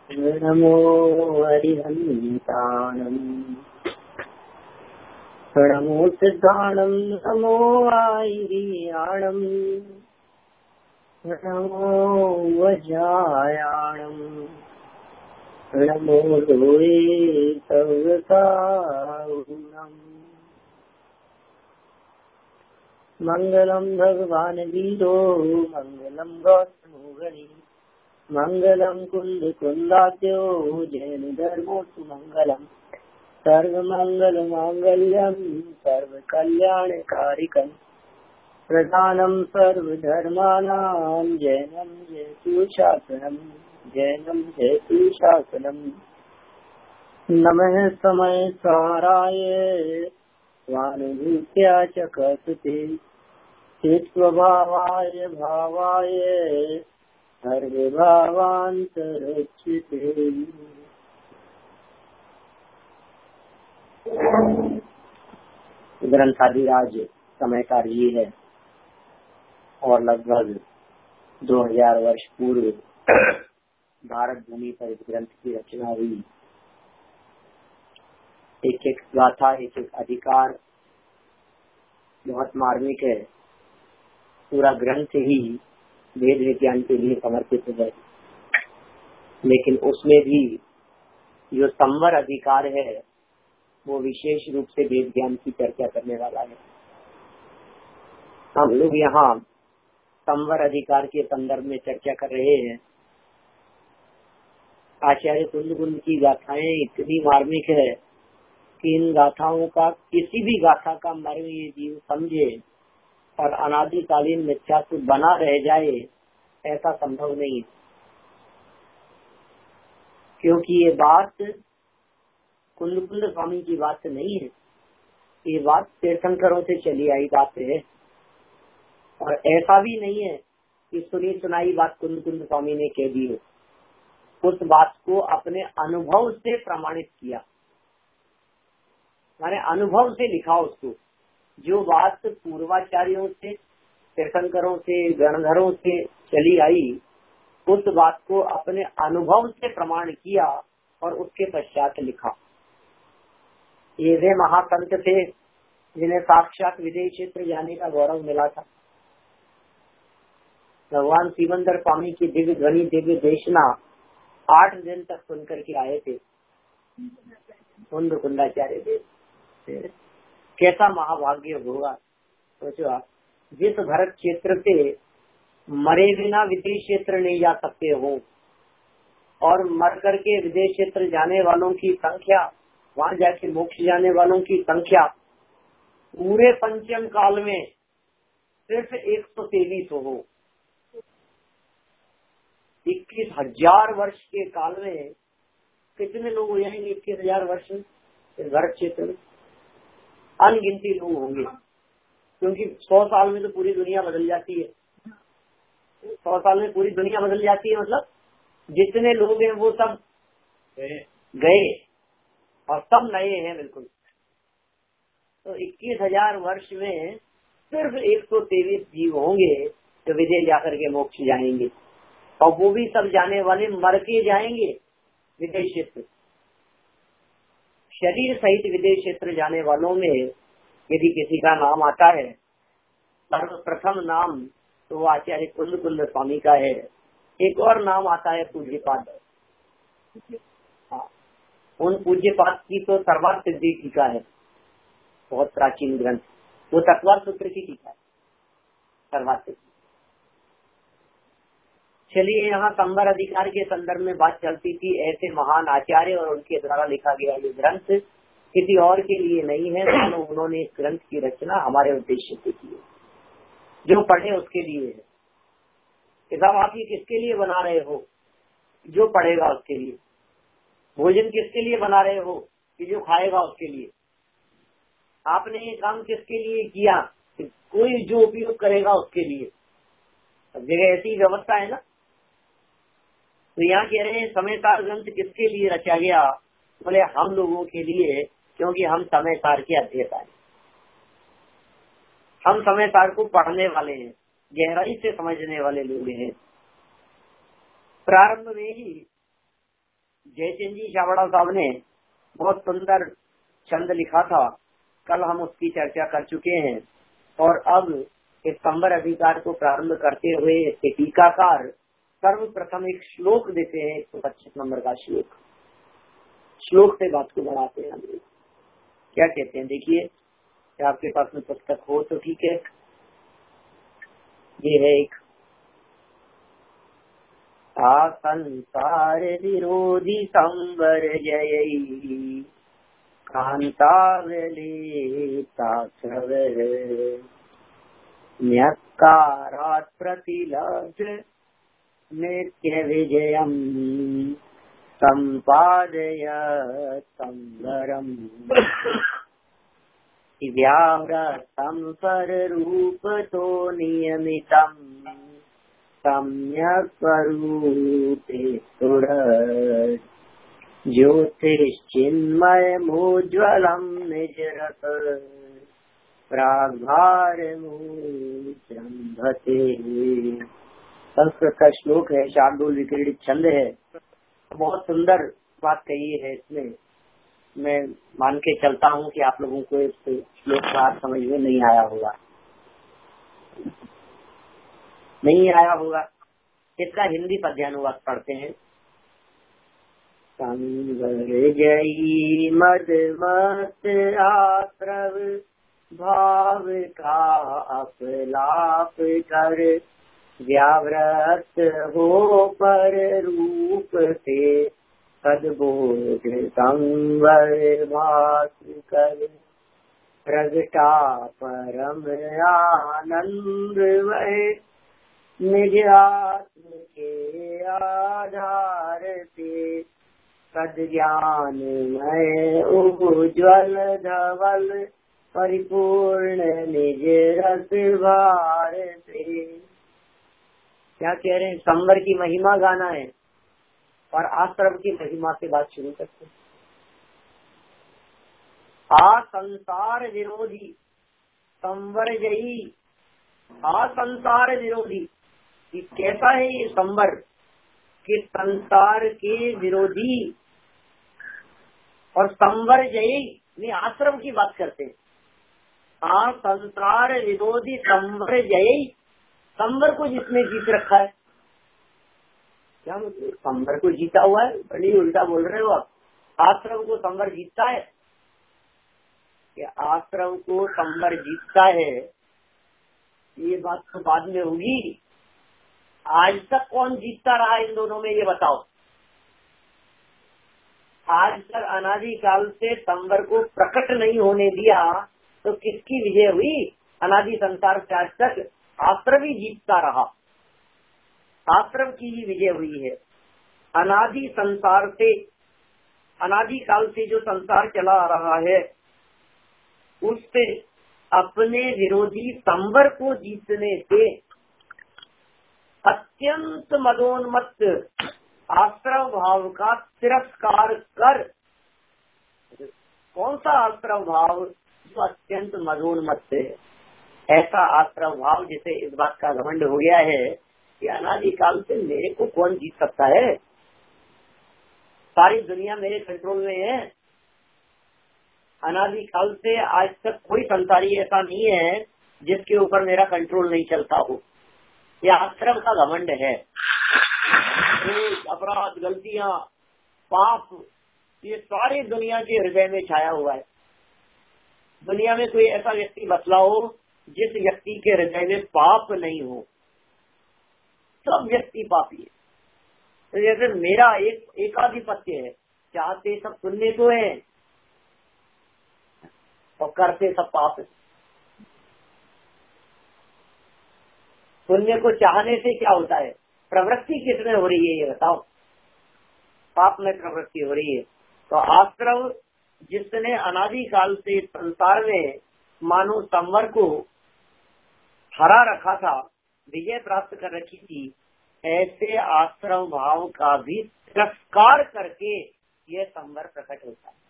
नमो हरिहन्ताणम् नमो सिद्धाणम् नमो आयिर्याणम् नमो वज्रायाणम् नमो लोये सर्वकारुणम्। मंगलम भगवान वीरो मंगलम गौतमो गणि मंगलम कुंद कुंदाद्यो जैन धर्मोस्तु मंगलम सर्व मंगल मांगल्यम सर्व कल्याणकारिकम प्रधानम सर्व धर्मानां जैनम जयतु शासनम जैनम जयतु शासनम। नमः समय साराय स्वानुभूत्या च कर्तृते चित्स्वभावाय भावाय सर्वभावान्तरच्युते। ग्रंथाधिराज समयकार जी है और लगभग 2000 वर्ष पूर्व भारत भूमि पर इस ग्रंथ की रचना हुई। एक एक गाथा एक एक अधिकार बहुत मार्मिक है। पूरा ग्रंथ ही वेद विज्ञान के लिए समर्पित है, लेकिन उसमें भी जो संवर अधिकार है वो विशेष रूप से वेद ज्ञान की चर्चा करने वाला है। हम लोग यहाँ संवर अधिकार के संदर्भ में चर्चा कर रहे हैं। आचार्य कुंद की गाथाएं इतनी मार्मिक है कि इन गाथाओं का किसी भी गाथा का मर्म ये जीव समझे और अनादिकालीन मिथ्यात्व बना रह जाए ऐसा संभव नहीं, क्योंकि ये बात कुंद स्वामी की बात नहीं है। ये बात तीर्थंकरों से चली आई बात है, और ऐसा भी नहीं है कि सुनी सुनाई बात कुंद स्वामी ने कह दी हो। उस बात को अपने अनुभव से प्रमाणित किया, माने अनुभव से लिखा उसको। जो बात पूर्वाचार्यों से तीर्थंकरों से गणधरों से चली आई उस बात को अपने अनुभव से प्रमाण किया और उसके पश्चात लिखा। ये वे महासंत थे जिन्हें साक्षात विदेश क्षेत्र जाने का गौरव मिला था। भगवान सिमंदर स्वामी की दिव्य ध्वनि दिव्य देशना 8 दिन तक सुनकर के आए थे कुंदाचार्य देव। कैसा महाभाग्य होगा सोचो आप, जिस भरत क्षेत्र से मरे बिना विदेश क्षेत्र नहीं जा सकते हो और मर करके विदेश क्षेत्र जाने वालों की संख्या, वहां जाके मोक्ष जाने वालों की संख्या पूरे पंचम काल में सिर्फ 123 हो। 21,000 वर्ष के काल में कितने लोग हो जाएंगे? 21,000 वर्ष में इस भरत क्षेत्र में अनगिनती लोग होंगे, क्योंकि 100 साल में तो पूरी दुनिया बदल जाती है। 100 साल में पूरी दुनिया बदल जाती है, मतलब जितने लोग हैं वो सब गए और सब नए हैं बिल्कुल। तो 21,000 वर्ष में सिर्फ 123 जीव होंगे जो विदेश जाकर के मोक्ष जाएंगे, और वो भी सब जाने वाले मर के जाएंगे विदेश क्षेत्र। शरीर सहित विदेश क्षेत्र जाने वालों में यदि किसी का नाम आता है, सर्वप्रथम नाम तो वो आचार्य कुंद स्वामी का है। एक और नाम आता है पूज्यपाद। उन पूज्यपाद की तो सर्वार्थ सिद्धि टीका है, बहुत प्राचीन ग्रंथ, वो तत्वार्थ सूत्र की टीका है सर्वार्थ। चलिए, यहाँ संवर अधिकार के संदर्भ में बात चलती थी। ऐसे महान आचार्य और उनके द्वारा लिखा गया ये ग्रंथ किसी और के लिए नहीं है, मानो उन्होंने इस ग्रंथ की रचना हमारे उद्देश्य से की है। जो पढ़े उसके लिए है। किताब आप ये किसके लिए बना रहे हो? जो पढ़ेगा उसके लिए। भोजन किसके लिए बना रहे हो? कि जो खाएगा उसके लिए। आपने ये काम किसके लिए किया? कोई जो उपयोग करेगा उसके लिए। सब जगह ऐसी व्यवस्था है ना। तो यहाँ कह रहे हैं समय सार ग्रंथ किसके लिए रचा गया? बोले हम लोगों के लिए, क्योंकि हम समय सार के अध्येता हैं। हम समय सार को पढ़ने वाले हैं, गहराई से समझने वाले लोग हैं। प्रारंभ में ही जयचंद जी छाबड़ा साहब ने बहुत सुंदर छंद लिखा था, कल हम उसकी चर्चा कर चुके हैं। और अब इस संवर अधिकार को प्रारंभ करते हुए इसके टीकाकार सर्वप्रथम एक श्लोक देते हैं, 125 नंबर का श्लोक से बात को बढ़ाते हैं। क्या कहते हैं देखिए, आपके पास में पुस्तक हो तो ठीक है। ये है एक, संसार विरोधी संवर जयी कांतावलेताक्षर न्यक्कारात् प्रतिलब्ध नित्य विजयम् संपादय संवरम् व्याव्रतं पररूपतो नियमितम् सम्यक् स्वरूपे स्फुरत् ज्योतिश्चिन्मयमुज्ज्वलं निजरत प्राग्भारमुजृम्भते। संस्कृत का श्लोक है, शार्दूल विक्रीडित छंद है। बहुत सुंदर बात कही है इसमें। मैं मान के चलता हूँ कि आप लोगों को इस श्लोक का समझ में नहीं आया होगा। इसका हिंदी पद्यानुवाद पढ़ते हैं। संवर जयी मदमस्त आश्रव भाव का अपलाप कर व्याव्रत हो पर रूप से सद्बोध संवर भास कर प्रगटा परम आनंद वह निज आत्म के आधार से सद्ज्ञान मय उज्ज्वल धवल परिपूर्ण निज रस भार से। क्या कह रहे हैं? संवर की महिमा गाना है और आश्रम की महिमा से बात शुरू करते हैं। संसार विरोधी संवर जयी, संसार विरोधी। कैसा है ये संवर? कि संसार के विरोधी और संवर जयी आश्रम की बात करते हैं। संसार विरोधी संवर जयी, संवर को जिसने जीत रखा है। क्या मतलब? संवर को जीता हुआ है? बड़ी उल्टा बोल रहे हो आप। आश्रम को संवर जीतता है? कि आश्रम को संवर जीतता है ये बात तो बाद में होगी। आज तक कौन जीतता रहा इन दोनों में, ये बताओ। आज तक अनादिकाल से संवर को प्रकट नहीं होने दिया तो किसकी विजय हुई? अनादि संसार से आज तक आश्रम ही जीतता रहा, आश्रम की ही विजय हुई है। अनादि संसार से, अनादिकाल से जो संसार चला आ रहा है उससे अपने विरोधी संवर को जीतने से अत्यंत मदोन्मत्त आश्रव भाव का तिरस्कार कर। कौन सा आश्रव भाव? जो अत्यंत मदोन्मत्त है। ऐसा आश्रव भाव जिसे इस बात का घमंड हो गया है कि अनादिकाल से मेरे को कौन जीत सकता है, सारी दुनिया मेरे कंट्रोल में है। अनादिकाल से आज तक कोई संसारी ऐसा नहीं है जिसके ऊपर मेरा कंट्रोल नहीं चलता हो। यह आश्रम का घमंड है। अपराध, गलतियां, पाप, ये सारी दुनिया के हृदय में छाया हुआ है। दुनिया में कोई ऐसा व्यक्ति बतलाओ जिस व्यक्ति के हृदय में पाप नहीं हो। सब व्यक्ति पापी है। तो जैसे मेरा एकाधिपत्य है, चाहते सब पुण्य को है और करते सब पाप है। पुण्य को चाहने से क्या होता है? प्रवृत्ति किसमें हो रही है ये बताओ? पाप में प्रवृत्ति हो रही है। तो आश्रव जिसने अनादिकाल से संसार में मानो संवर को हरा रखा था, विजय प्राप्त कर रखी थी, ऐसे आश्रव भाव का भी तिरस्कार करके यह संवर प्रकट होता है।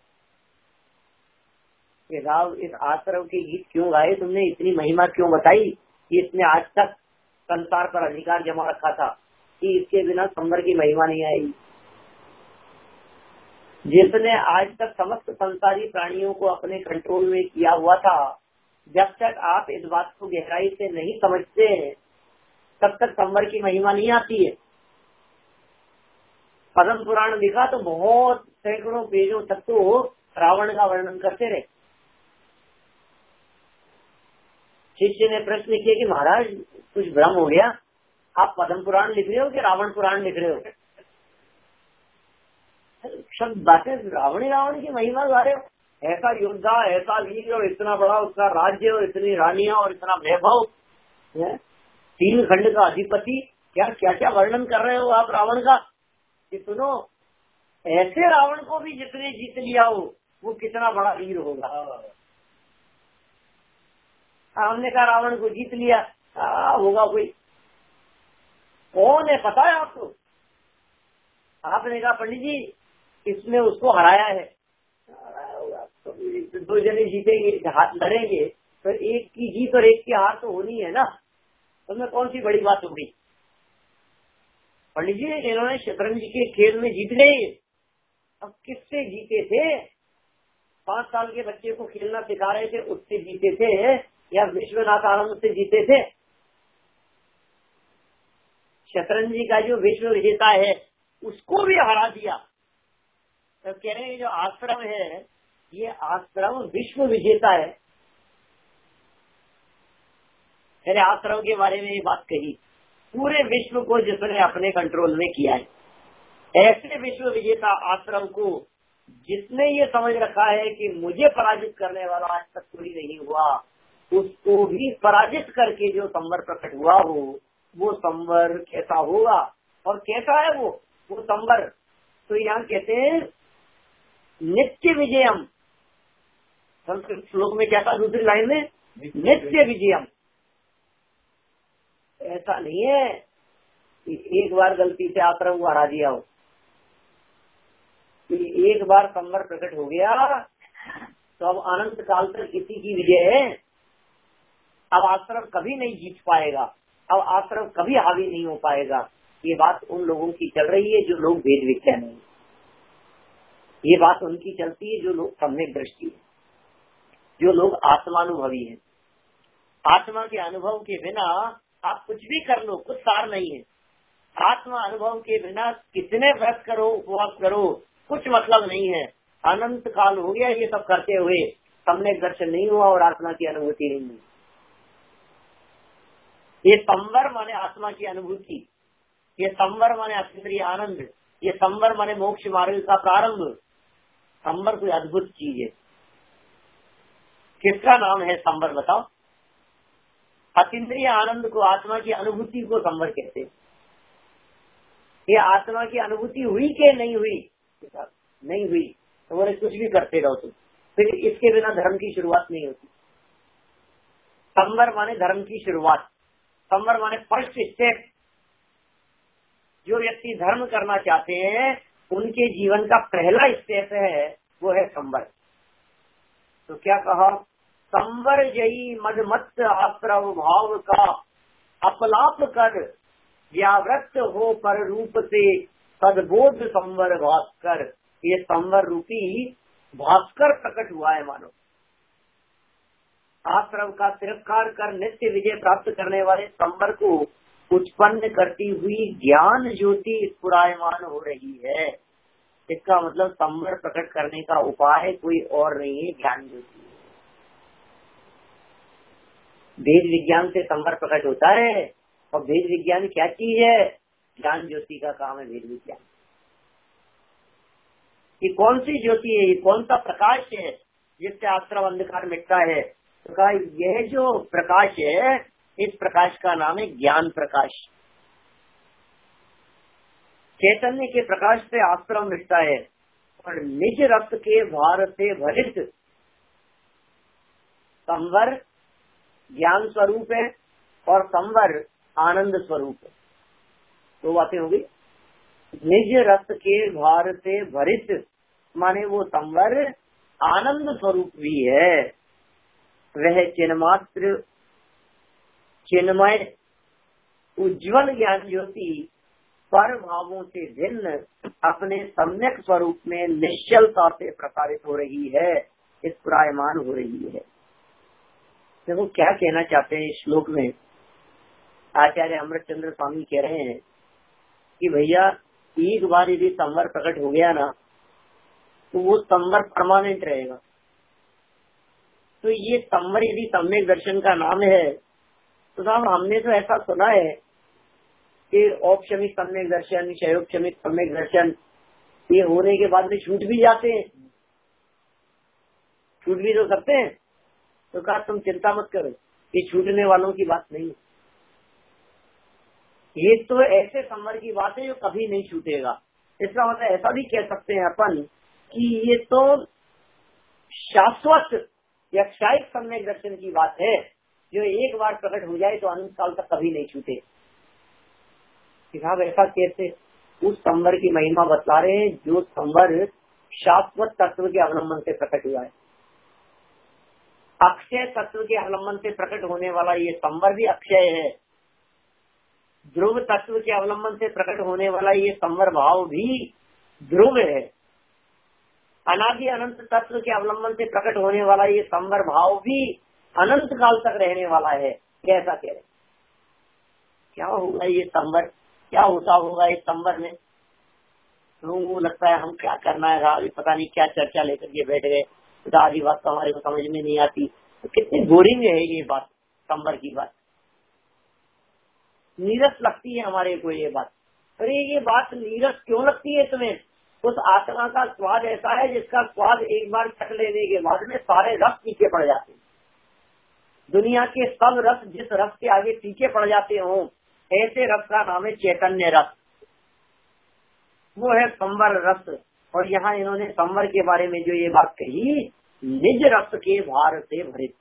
इस आश्रव के गीत क्यों गाए तुमने? इतनी महिमा क्यों बताई कि इसने आज तक संसार पर अधिकार जमा रखा था कि इसके बिना संवर की महिमा नहीं आएगी। जिसने आज तक समस्त संसारी प्राणियों को अपने कंट्रोल में किया हुआ था, जब तक आप इस बात को गहराई से नहीं समझते तब तक संवर की महिमा नहीं आती है। पद्म पुराण लिखा तो बहुत सैकड़ों पेजों तक तो रावण का वर्णन करते रहे। शिष्य ने प्रश्न किया कि महाराज कुछ भ्रम हो गया, आप पद्म पुराण लिख रहे हो कि रावण पुराण लिख रहे हो? सब बातें रावण की महिमा गा रहे हो। ऐसा योद्धा, ऐसा वीर और इतना बड़ा उसका राज्य और इतनी रानियां और इतना वैभव, 3 खंड का अधिपति, क्या क्या क्या वर्णन कर रहे हो आप रावण का। कि सुनो, ऐसे रावण को भी जितने जीत लिया हो वो कितना बड़ा वीर होगा। हमने कहा रावण को जीत लिया, होगा कोई, कौन है पता है आपको? आपने कहा पंडित जी इसने उसको हराया है। तो 2 जने जीतेंगे, हाथ लड़ेंगे तो एक की जीत और एक की हार तो होनी है ना, उसमें कौन सी बड़ी बात होगी? पंडित जी इन्होंने शतरंज के खेल में जीत गए। अब किससे जीते थे? 5 साल के बच्चे को खेलना सिखा रहे थे उससे जीते थे या विश्वनाथ आनंद से जीते थे? शतरंज का जो विश्व विजेता है उसको भी हरा दिया। तो कह रहे हैं जो आश्रम है ये आश्रम विश्व विजेता है। मेरे आश्रम के बारे में ये बात कही, पूरे विश्व को जिसने अपने कंट्रोल में किया है, ऐसे विश्व विजेता आश्रम को जिसने ये समझ रखा है कि मुझे पराजित करने वाला आज तक कोई नहीं हुआ, उसको भी पराजित करके जो संवर प्रकट हुआ हो वो संवर कैसा होगा और कैसा है वो संवर। तो यहाँ कहते हैं नित्य विजयम, संस्कृत श्लोक में क्या था दूसरी लाइन में? नित्य विजयम। ऐसा नहीं है कि एक बार गलती से आश्रम को हरा दिया हो, एक बार संवर प्रकट हो गया तो अब अनंत काल तक किसी की विजय है। अब आश्रम कभी नहीं जीत पाएगा, अब आश्रम कभी हावी नहीं हो पाएगा। ये बात उन लोगों की चल रही है जो लोग वेद विज्ञान है, ये बात उनकी चलती है जो लोग सम्यक दृष्टि है, जो लोग आत्मानुभवी है। आत्मा के अनुभव के बिना आप कुछ भी कर लो, कुछ सार नहीं है। आत्मा अनुभव के बिना कितने व्रत करो, उपवास करो, कुछ मतलब नहीं है। अनंत काल हो गया ये सब करते हुए, सम्यक दर्शन नहीं हुआ और आत्मा की अनुभूति नहीं हुई। ये संवर माने आत्मा की अनुभूति, ये संवर माने अतीन्द्रिय आनंद, ये संवर माने मोक्ष मार्ग का प्रारंभ। संवर कोई अद्भुत चीज है। किसका नाम है संवर बताओ? अतीन्द्रिय आनंद को, आत्मा की अनुभूति को संवर कहते हैं। ये आत्मा की अनुभूति हुई कि नहीं हुई? नहीं हुई तो बोले कुछ भी करते रहो तुम, फिर इसके बिना धर्म की शुरुआत नहीं होती। संवर माने धर्म की शुरुआत, संवर माने फर्स्ट स्टेप। जो व्यक्ति धर्म करना चाहते हैं उनके जीवन का पहला स्टेप है वो है संवर। तो क्या कहा? संवर जयी मदमत्त आश्रव भाव का अपलाप कर, व्यावृत्त हो पर रूप से सदबोध संवर भास्कर। ये संवर रूपी भास्कर प्रकट हुआ है मानो। आश्रम का तिरस्कार कर नित्य विजय प्राप्त करने वाले संवर को उत्पन्न करती हुई ज्ञान ज्योति स्फुरायमान हो रही है। इसका मतलब संवर प्रकट करने का उपाय कोई और नहीं है, ज्ञान ज्योति। वेद विज्ञान से संवर प्रकट होता है और वेद विज्ञान क्या चीज है? ज्ञान ज्योति का काम है वेद विज्ञान। ये कौन सी ज्योति है, ये कौन सा प्रकाश है जिससे आश्रम अंधकार मिटता है? तो कहा यह जो प्रकाश है इस प्रकाश का नाम है ज्ञान प्रकाश। चैतन्य के प्रकाश से आश्रम मिटता है और निज रक्त के भार से भरित संवर ज्ञान स्वरूप है और संवर आनंद स्वरूप है। दो बातें होगी। निज रक्त के भार से भरित माने वो संवर आनंद स्वरूप भी है। वह चिन्मय उज्जवल ज्ञान ज्योति पर भावों से भिन्न अपने सम्यक स्वरूप में निश्चलता से प्रसारित हो रही है, स्फुरायमान हो रही है। देखो क्या कहना चाहते हैं इस श्लोक में। आचार्य अमृतचंद्र स्वामी कह रहे हैं कि भैया एक बार यदि संवर प्रकट हो गया ना तो वो संवर परमानेंट रहेगा। तो ये संवर यदि सम्यक दर्शन का नाम है तो साहब हमने तो ऐसा सुना है कि औपशमिक सम्यक दर्शन, क्षयोपशमिक सम्यक दर्शन ये होने के बाद में छूट भी जाते हैं, छूट भी तो सकते हैं। तो कहा तुम चिंता मत करो, ये छूटने वालों की बात नहीं, ये तो ऐसे संवर की बात है जो कभी नहीं छूटेगा। इसका मतलब ऐसा भी कह सकते हैं अपन कि ये तो शाश्वत या क्षायिक सम्यक दर्शन की बात है जो एक बार प्रकट हो जाए तो अनंत काल तक कभी नहीं छूटे। साहब ऐसा कैसे? उस संवर की महिमा बतला रहे हैं जो संवर शाश्वत तत्व के अवलंबन से प्रकट हुआ है। अक्षय तत्व के अवलंबन से प्रकट होने वाला ये संवर भी अक्षय है, ध्रुव तत्व के अवलंबन से प्रकट होने वाला ये संवर भाव भी ध्रुव है, अनादि अनंत तत्व के अवलंबन से प्रकट होने वाला ये संवर भाव भी अनंत काल तक रहने वाला है। कैसा कह रहे? क्या होगा ये संवर, क्या होता होगा इस संवर में? लोगों को लगता है हम क्या करना है, अभी पता नहीं क्या चर्चा लेकर के बैठ गए, तो आधी बात तो हमारे को समझ में नहीं आती। तो कितनी बोरिंग है ये बात, संवर की बात नीरस लगती है हमारे को ये बात। अरे ये बात नीरस क्यों लगती है तुम्हें? उस आत्मा का स्वाद ऐसा है जिसका स्वाद एक बार चख लेने के बाद में सारे रस पीछे पड़ जाते हैं। दुनिया के सब रस जिस रस के आगे पीछे पड़ जाते हो ऐसे रस का नाम है चैतन्य रस, वो है संवर रस। और यहाँ इन्होंने संवर के बारे में जो ये बात कही, निज रस के भार से भरित,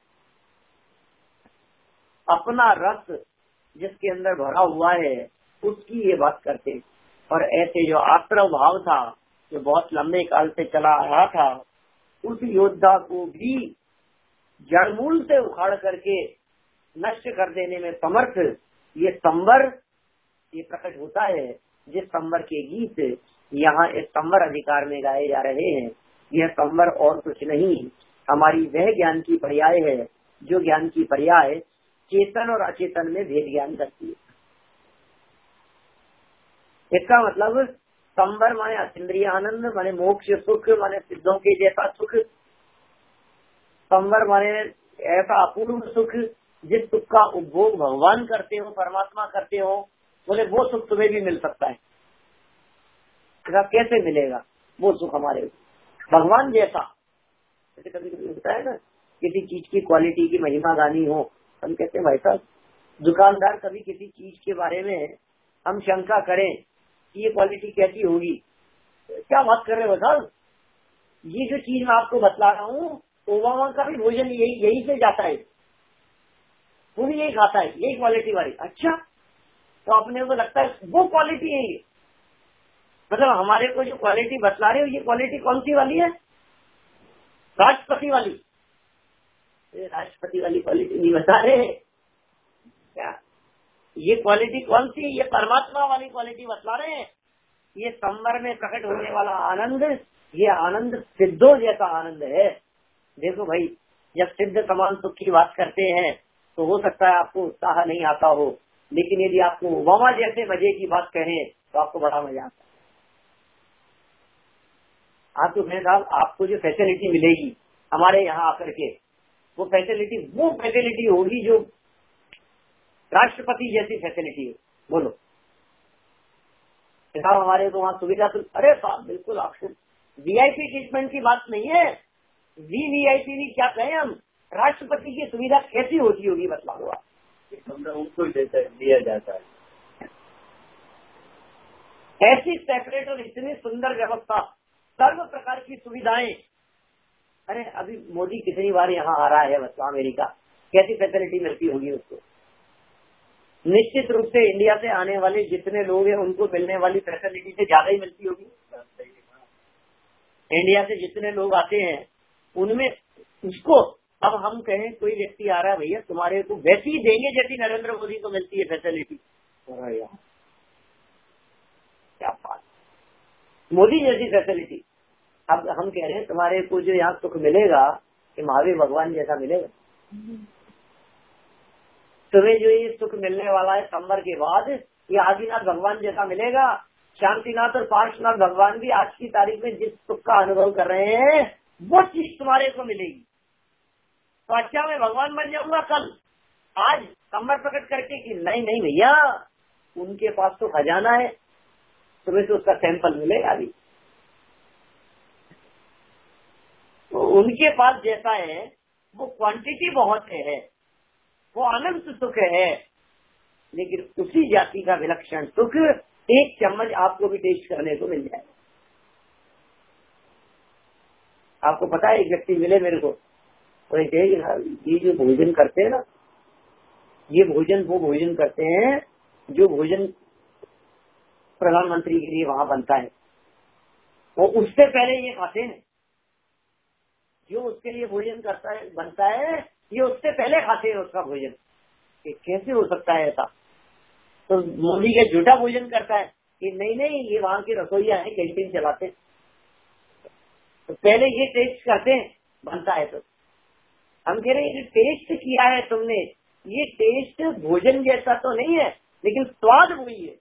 अपना रस जिसके अंदर भरा हुआ है उसकी ये बात करते। और ऐसे जो आश्रव भाव था जो बहुत लंबे काल से चला आ रहा था, उस योद्धा को भी जड़मूल से उखाड़ करके नष्ट कर देने में समर्थ ये संवर ये प्रकट होता है। जिस संवर के गीत यहाँ इस संवर अधिकार में गाए जा रहे हैं, यह संवर और कुछ नहीं हमारी वह ज्ञान की पर्याय है जो ज्ञान की पर्याय चेतन और अचेतन में भेद ज्ञान करती है। इसका मतलब संवर माने अतीन्द्रिय आनंद, माने मोक्ष सुख, माने सिद्धों के जैसा सुख। संवर माने ऐसा अपूर्व सुख जिस सुख का उपभोग भगवान करते हो, परमात्मा करते हो। बोले वो सुख तुम्हें भी मिल सकता है। कैसे मिलेगा वो सुख हमारे भगवान जैसा? जैसे कभी कभी होता है ना, किसी चीज की क्वालिटी की महिमा गानी हो, हम कहते हैं भाई साहब दुकानदार कभी किसी चीज के बारे में हम शंका करें कि ये क्वालिटी कैसी होगी, क्या बात कर रहे हो साहब, ये जो चीज मैं आपको बतला रहा हूँ ओबामा का भी भोजन यही से जाता है, वो भी यही खाता है, यही क्वालिटी वाली। अच्छा, तो अपने को लगता है वो क्वालिटी है ये? मतलब हमारे को जो क्वालिटी बतला रहे हो ये क्वालिटी कौन सी वाली है? राष्ट्रपति वाली। राष्ट्रपति वाली क्वालिटी नहीं बता रहे क्या? ये क्वालिटी कौन सी? ये परमात्मा वाली क्वालिटी बतला रहे हैं। ये संवर में प्रकट होने वाला आनंद, ये आनंद सिद्धों जैसा आनंद है। देखो भाई, जब सिद्ध समान सुख की बात करते हैं तो हो सकता है आपको उत्साह नहीं आता हो, लेकिन यदि आपको ओबामा जैसे मजे की बात कहें तो आपको बड़ा मजा आता है। आप तो साहब आपको जो फैसिलिटी मिलेगी हमारे यहाँ आकर के, वो फैसिलिटी होगी जो राष्ट्रपति जैसी फैसिलिटी है। बोलो साहब हमारे तो वहाँ सुविधा तो, अरे साहब बिल्कुल आपको वीआईपी ट्रीटमेंट की बात नहीं है, वीवीआईपी भी क्या कहें हम, राष्ट्रपति की सुविधा कैसी होती होगी बतला दो आप। उनको दिया जाता है ऐसी सेपरेट और इतनी सुंदर व्यवस्था, सर्व प्रकार की सुविधाएं। अरे अभी मोदी कितनी बार यहाँ आ रहा है बतला, अमेरिका कैसी फैसिलिटी मिलती होगी उसको। निश्चित रूप से इंडिया से आने वाले जितने लोग हैं उनको मिलने वाली फैसिलिटी से ज्यादा ही मिलती होगी। इंडिया से जितने लोग आते हैं उनमें उसको, अब हम कहें कोई व्यक्ति आ रहा है, भैया तुम्हारे को वैसी ही देंगे जैसी नरेंद्र मोदी को मिलती है फैसिलिटी। क्या बात, मोदी जैसी फैसिलिटी। अब हम कह रहे हैं तुम्हारे को जो यहाँ सुख मिलेगा कि महावीर भगवान जैसा मिलेगा। तुम्हें जो ये सुख मिलने वाला है संवर के बाद, ये आदिनाथ भगवान जैसा मिलेगा। शांतिनाथ और पार्श्वनाथ भगवान भी आज की तारीख में जिस सुख का अनुभव कर रहे हैं वो चीज तुम्हारे को मिलेगी। तो अच्छा मैं भगवान बन जाऊंगा कल, आज संवर प्रकट करके कि नहीं नहीं भैया, उनके पास तो खजाना है, तुम्हें तो उसका सैंपल मिलेगा अभी। तो उनके पास जैसा है वो क्वांटिटी बहुत है, वो अनंत सुख है, लेकिन उसी जाति का विलक्षण सुख एक चम्मच आपको भी टेस्ट करने को मिल जाए। आपको पता है, एक व्यक्ति मिले मेरे को, वो ये जो भोजन करते हैं ना, ये भोजन वो भोजन करते हैं जो भोजन प्रधानमंत्री के लिए वहां बनता है, वो उससे पहले ये खाते हैं। जो उसके लिए भोजन करता है बनता है, ये उससे पहले खाते हैं उसका भोजन। ये कैसे हो सकता है ऐसा? तो मोदी का झूठा भोजन करता है कि नहीं नहीं ये वहां के रसोईया है, कैंटीन चलाते हैं, तो पहले ये टेस्ट करते हैं बनता है। तो हम कह रहे हैं टेस्ट किया है तुमने, ये टेस्ट भोजन जैसा तो नहीं है, लेकिन स्वाद वही है।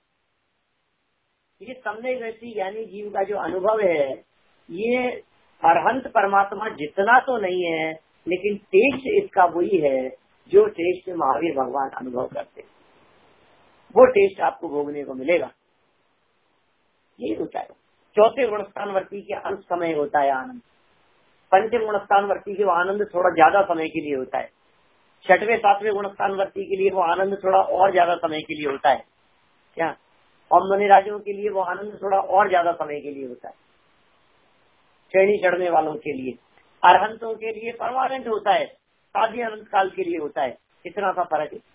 ये सम्यक व्यक्ति ज्ञानी जीव का जो अनुभव है, ये अरहंत परमात्मा जितना तो नहीं है, लेकिन टेस्ट इसका वही है जो टेस्ट महावीर भगवान अनुभव करते हैं। वो टेस्ट आपको भोगने को मिलेगा। ये होता है चौथे गुणस्थानवर्ती के अंत समय होता है आनंद। पंचम गुणस्थानवर्ती के वो आनंद थोड़ा ज्यादा समय के लिए होता है। छठवें सातवें गुणस्थानवर्ती के लिए वो आनंद थोड़ा और ज्यादा समय के लिए होता है क्या, और मुनिराजों के लिए वो आनंद थोड़ा और ज्यादा समय के लिए होता है। श्रेणी चढ़ने वालों के लिए, अरहंतों के लिए परमानेंट होता है, साध्य अनंत काल के लिए होता है। इतना सा फर्क है।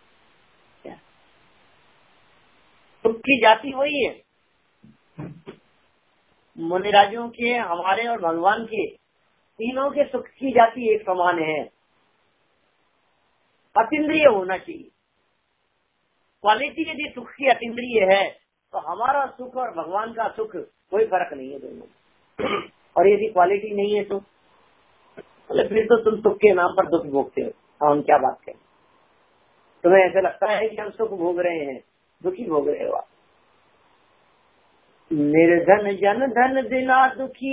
सुख की जाति वही है। मुनिराजों के, हमारे और भगवान के, तीनों के सुख की जाति एक समान है। अतीन्द्रिय होना चाहिए। क्वालिटी यदि सुख की अतीन्द्रिय है तो हमारा सुख और भगवान का सुख कोई फर्क नहीं है दोनों। और यदि क्वालिटी नहीं है तो फिर तो तुम सुख के नाम पर दुख भोगते हो। हम क्या बात करें? तुम्हें ऐसा लगता है कि हम सुख भोग रहे हैं, दुखी भोग रहे हो आप। निर्धन जन धन दिना दुखी,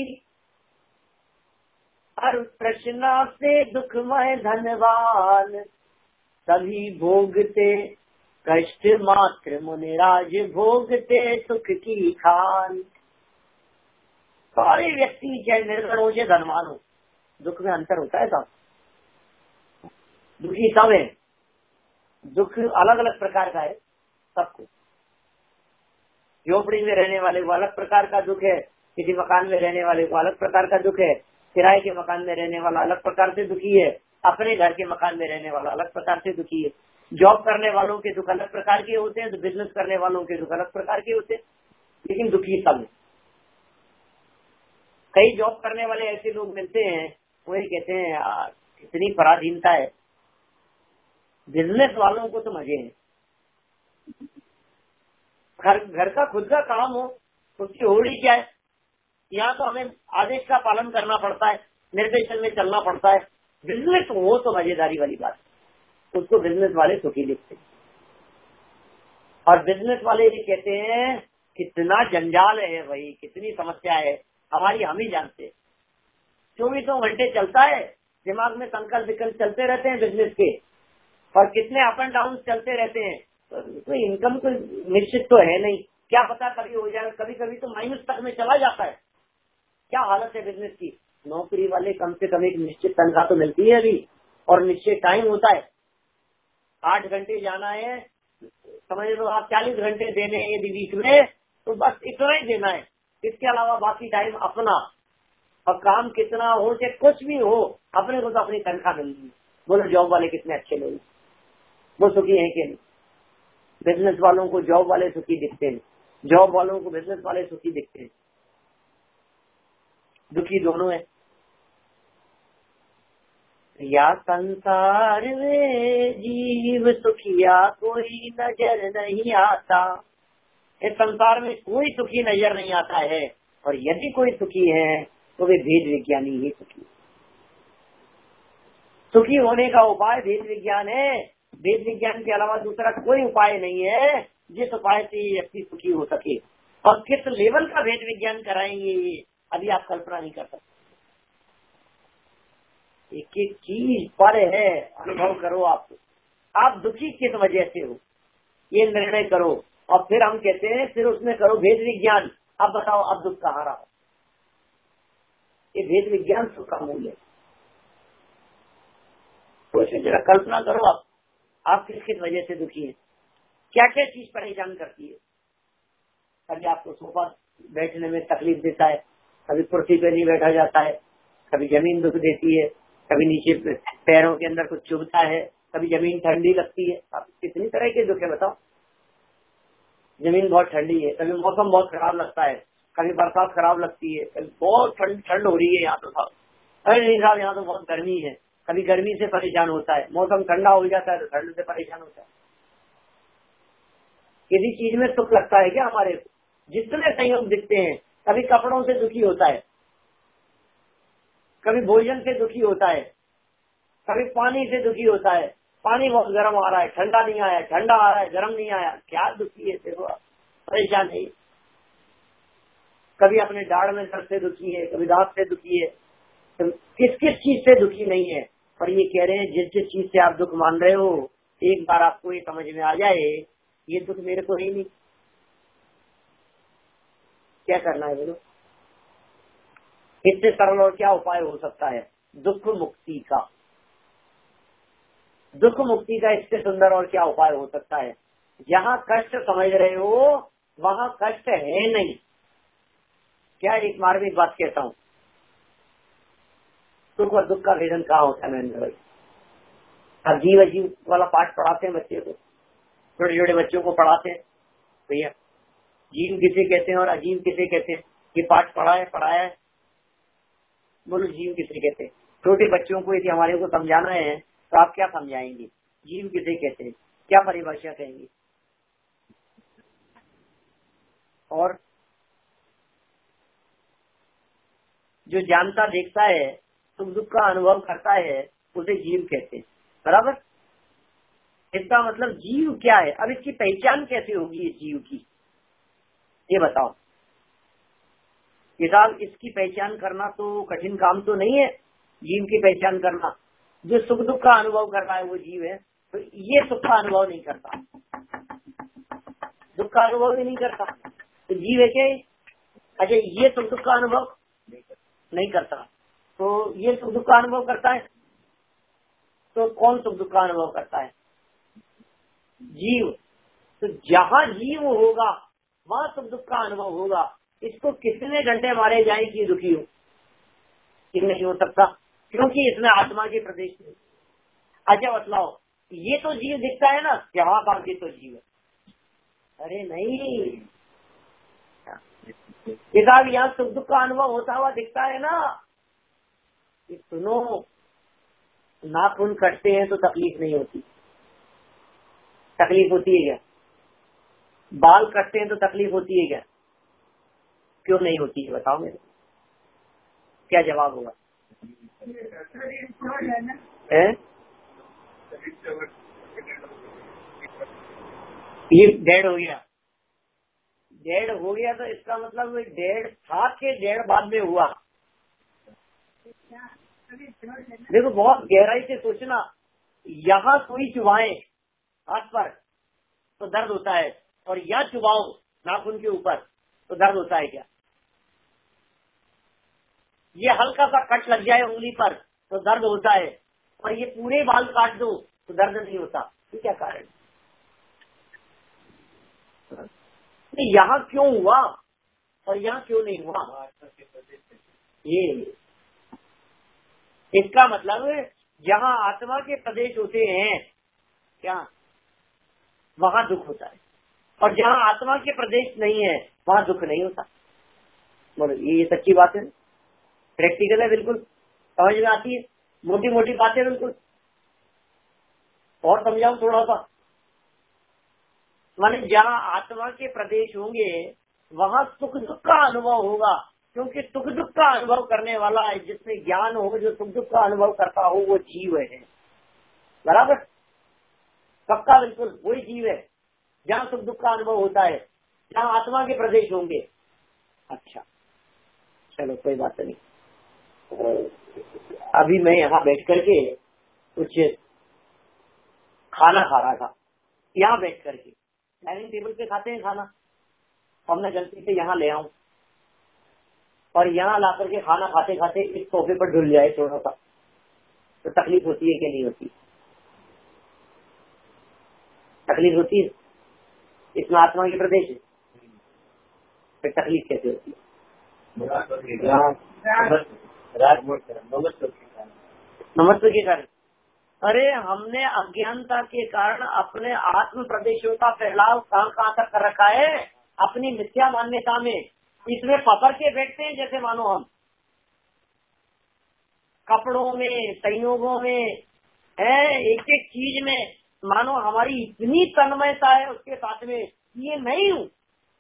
हर प्रश्ना से दुखमय धनवान, सभी भोगते कष्ट मात्र मुनिराज, भोगते सुख की खान। सारे व्यक्ति चाहे निर्धन हो चाहे धनवान हो, दुख में अंतर होता है साहब। दुखी सब है, दुख अलग अलग प्रकार का है सबको। झोपड़ी में रहने वाले को अलग प्रकार का दुख है, किसी मकान में रहने वाले को अलग प्रकार का दुख है, किराए के मकान में रहने वाला अलग प्रकार से दुखी है, अपने घर के मकान में रहने वाला अलग प्रकार से दुखी है। जॉब करने वालों के दुख अलग प्रकार के होते हैं, तो बिजनेस करने वालों के दुख अलग प्रकार के होते हैं, लेकिन दुखी सब है। कई जॉब करने वाले ऐसे लोग मिलते हैं, वो ये कहते हैं यार इतनी पराधीनता है। बिजनेस वालों को तो मजे हैं, घर का खुद का काम हो, उसकी होड़ी क्या है। यहाँ तो हमें आदेश का पालन करना पड़ता है, निर्देशन में चलना पड़ता है। बिजनेस हो तो मजेदारी वाली बात, उसको बिजनेस वाले सुखी लिखते हैं। और बिजनेस वाले ये कहते हैं कितना जंजाल है भाई, कितनी समस्या है हमारी, हम ही जानते हैं। 24 घंटे चलता है, दिमाग में संकल्प विकल्प चलते रहते हैं बिजनेस के, और कितने अप एंड डाउन चलते रहते हैं। तो इनकम तो निश्चित तो है नहीं, क्या पता कभी हो जाए, कभी कभी तो माइनस तक में चला जाता है। क्या हालत है बिजनेस की। नौकरी वाले कम से कम एक निश्चित तनख्वाह तो मिलती है अभी, और निश्चित टाइम होता है। 8 घंटे जाना है, समझ लो आप 40 घंटे देने हैं यदि वीक में, तो बस इतना ही देना है। इसके अलावा बाकी टाइम अपना, और काम कितना हो चाहे कुछ भी हो, अपने को तो अपनी तनख्वाह मिलती है। बोलो जॉब वाले कितने अच्छे लोग, वो सुखी है कि नहीं? बिजनेस वालों को जॉब वाले सुखी दिखते हैं, जॉब वालों को बिजनेस वाले सुखी दिखते हैं। दुखी दोनों है। या संसार में जीव सुखिया कोई नजर नहीं आता, इस संसार में कोई सुखी नजर नहीं आता है, और यदि कोई सुखी है तो वे भेद विज्ञानी ही सुखी। सुखी होने का उपाय भेद विज्ञान है। भेद विज्ञान के अलावा दूसरा कोई उपाय नहीं है जिस उपाय से ये व्यक्ति सुखी हो सके। और किस लेवल का भेद विज्ञान कराएंगे ये अभी आप कल्पना नहीं कर सकते। एक एक चीज पर है, अनुभव करो। आप दुखी किस वजह से हो ये निर्णय करो, और फिर हम कहते हैं फिर उसमें करो भेद विज्ञान। अब बताओ अब दुख कहाँ रहा। ये भेद विज्ञान सुख का मूल है। तो इसे जरा कल्पना करो आप किस किस वजह से दुखी हैं, क्या क्या चीज परेशान करती है। कभी आपको सोफा बैठने में तकलीफ देता है, कभी कुर्सी पे नहीं बैठा जाता है, कभी जमीन दुख देती है, कभी नीचे पैरों के अंदर कुछ चुभता है, कभी जमीन ठंडी लगती है। आप कितनी तरह के दुख है बताओ। जमीन बहुत ठंडी है, कभी मौसम बहुत खराब लगता है, कभी बरसात खराब लगती है, कभी बहुत ठंड हो रही है यहाँ तो साहब, अरे नहीं साहब यहाँ तो बहुत गर्मी है। कभी गर्मी से परेशान होता है, मौसम ठंडा हो जाता है तो ठंड से परेशान होता है। किसी चीज में सुख लगता है क्या हमारे को? जितने संयोग दिखते हैं, कभी कपड़ों से दुखी होता है, कभी भोजन से दुखी होता है, कभी पानी से दुखी होता है। पानी बहुत गर्म आ रहा है, ठंडा नहीं आया, ठंडा आ रहा है, गर्म नहीं आया, क्या दुखी है, देखो परेशान है। कभी अपने दाढ़ में दर्द से दुखी है, कभी दांत से दुखी है, तो किस किस चीज से दुखी नहीं है। पर ये कह रहे हैं जिस जिस चीज से आप दुख मान रहे हो, एक बार आपको ये समझ में आ जाए ये दुख मेरे को ही नहीं, क्या करना है बोलो। इससे सरल और क्या उपाय हो सकता है दुख मुक्ति का। दुख मुक्ति का इससे सुंदर और क्या उपाय हो सकता है। जहाँ कष्ट समझ रहे हो वहाँ कष्ट है नहीं। क्या एक मार्मिक बात कहता हूँ, सुख और दुख का भेदन कहाँ होता है महेंद्र भाई। अजीब अजीब वाला पाठ पढ़ाते हैं बच्चे को, छोटे छोटे बच्चों को पढ़ाते हैं। भैया जीव किसे कहते हैं और अजीब किसे कहते हैं, ये पाठ पढ़ाया है, बोलो जीव किसे कहते हैं। छोटे बच्चों को यदि हमारे को समझाना है तो आप क्या समझाएंगे, जीव किसे कहते हैं, क्या परिभाषा कहेंगे। और जो जानता देखता है सुख दुख का अनुभव करता है उसे जीव कहते हैं, बराबर। इसका मतलब जीव क्या है। अब इसकी पहचान कैसे होगी इस जीव की, ये बताओ। किताब इसकी पहचान करना तो कठिन काम तो नहीं है, जीव की पहचान करना। जो सुख दुख का अनुभव कर रहा है वो जीव है, तो ये सुख का अनुभव नहीं करता, दुख का अनुभव भी नहीं करता, तो जीव है क्या? अच्छा ये सुख दुख का अनुभव नहीं करता, तो ये सुख दुख का अनुभव करता है, तो कौन सुख दुख का अनुभव करता है? जीव। तो जहाँ जीव होगा वहाँ सुख दुख का अनुभव होगा। इसको कितने घंटे मारे जाए कि दुखी हो, कि नहीं हो सकता, क्योंकि इसमें आत्मा के प्रदेश में। अच्छा बतलाओ, ये तो जीव दिखता है ना, जहाँ का ये तो जीव है। अरे नहीं किताब, यहाँ सुख दुख का अनुभव होता हुआ दिखता है ना। सुनो, नाखून कटते हैं तो तकलीफ नहीं होती, तकलीफ होती है क्या? बाल कटते हैं तो तकलीफ होती है क्या? क्यों नहीं होती है बताओ मेरे, क्या जवाब होगा? ये डेढ़ हो गया, डेढ़ हो गया तो इसका मतलब डेढ़ था के डेढ़ बाद में हुआ। देखो बहुत गहराई से सोचना, यहाँ सुई चुभाए हाथ पर तो दर्द होता है, और यहाँ चुभाओ नाखून के ऊपर तो दर्द होता है क्या? ये हल्का सा कट लग जाए उंगली पर तो दर्द होता है, और ये पूरे बाल काट दो तो दर्द नहीं होता। ये क्या कारण? यहाँ क्यों हुआ और यहाँ क्यों नहीं हुआ? ये इसका मतलब जहाँ आत्मा के प्रदेश होते हैं क्या, वहाँ दुख होता है, और जहाँ आत्मा के प्रदेश नहीं है वहाँ दुख नहीं होता। बोलो ये सच्ची बात है, प्रैक्टिकल है, बिल्कुल समझ में आती है, मोटी मोटी बातें। बिल्कुल और समझाऊं थोड़ा सा, माने जहाँ आत्मा के प्रदेश होंगे वहाँ सुख दुख का अनुभव होगा, क्योंकि सुख दुख का अनुभव करने वाला है, जिसमें ज्ञान हो, जो सुख दुख का अनुभव करता हो वो जीव है। बराबर, पक्का, बिल्कुल वही जीव है जहाँ सुख दुख का अनुभव होता है, जहाँ आत्मा के प्रदेश होंगे। अच्छा चलो कोई बात नहीं। अभी मैं यहाँ बैठ करके कुछ खाना खा रहा था, यहाँ बैठ करके डाइनिंग टेबल पे खाते हैं खाना, और मैं गलती से यहाँ ले आऊं और यहाँ ला करके खाना खाते खाते इस सोफे पर ढुल जाए थोड़ा सा, तो तकलीफ होती है कि नहीं होती? तकलीफ होती है। इसमें आत्मा के प्रदेश है, फिर तकलीफ कैसे होती है? नमस्ते के कारण। अरे हमने अज्ञानता के कारण अपने आत्म प्रदेशों का फैलाव कहाँ तक कर रखा है, अपनी मिथ्या मान्यता में। इसमें पकड़ के बैठते हैं जैसे मानो हम कपड़ों में, संयोगों में, एक एक चीज में मानो हमारी इतनी तन्मयता है उसके साथ में, ये नहीं हूँ।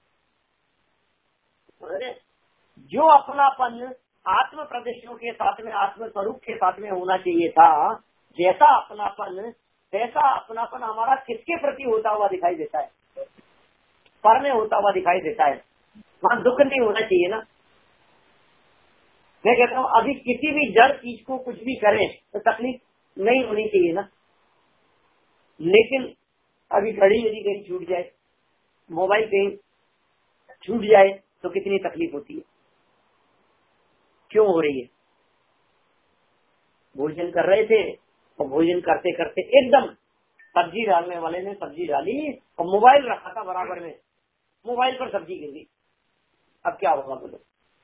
जो अपनापन आत्म प्रदेशों के साथ में, आत्म स्वरूप के साथ में होना चाहिए था, जैसा अपनापन वैसा अपनापन हमारा किसके प्रति होता हुआ दिखाई देता है? पर में होता हुआ दिखाई देता है। वहाँ दुख नहीं होना चाहिए ना। मैं कहता हूँ अभी किसी भी जड़ चीज को कुछ भी करें तो तकलीफ नहीं होनी चाहिए ना। लेकिन अभी घड़ी यदि कहीं छूट जाए, मोबाइल कहीं छूट जाए तो कितनी तकलीफ होती है? क्यों हो रही है? भोजन कर रहे थे और भोजन करते करते एकदम सब्जी डालने वाले ने सब्जी डाली और मोबाइल रखा था बराबर में, मोबाइल पर सब्जी गिर गई। अब क्या होगा बोलो?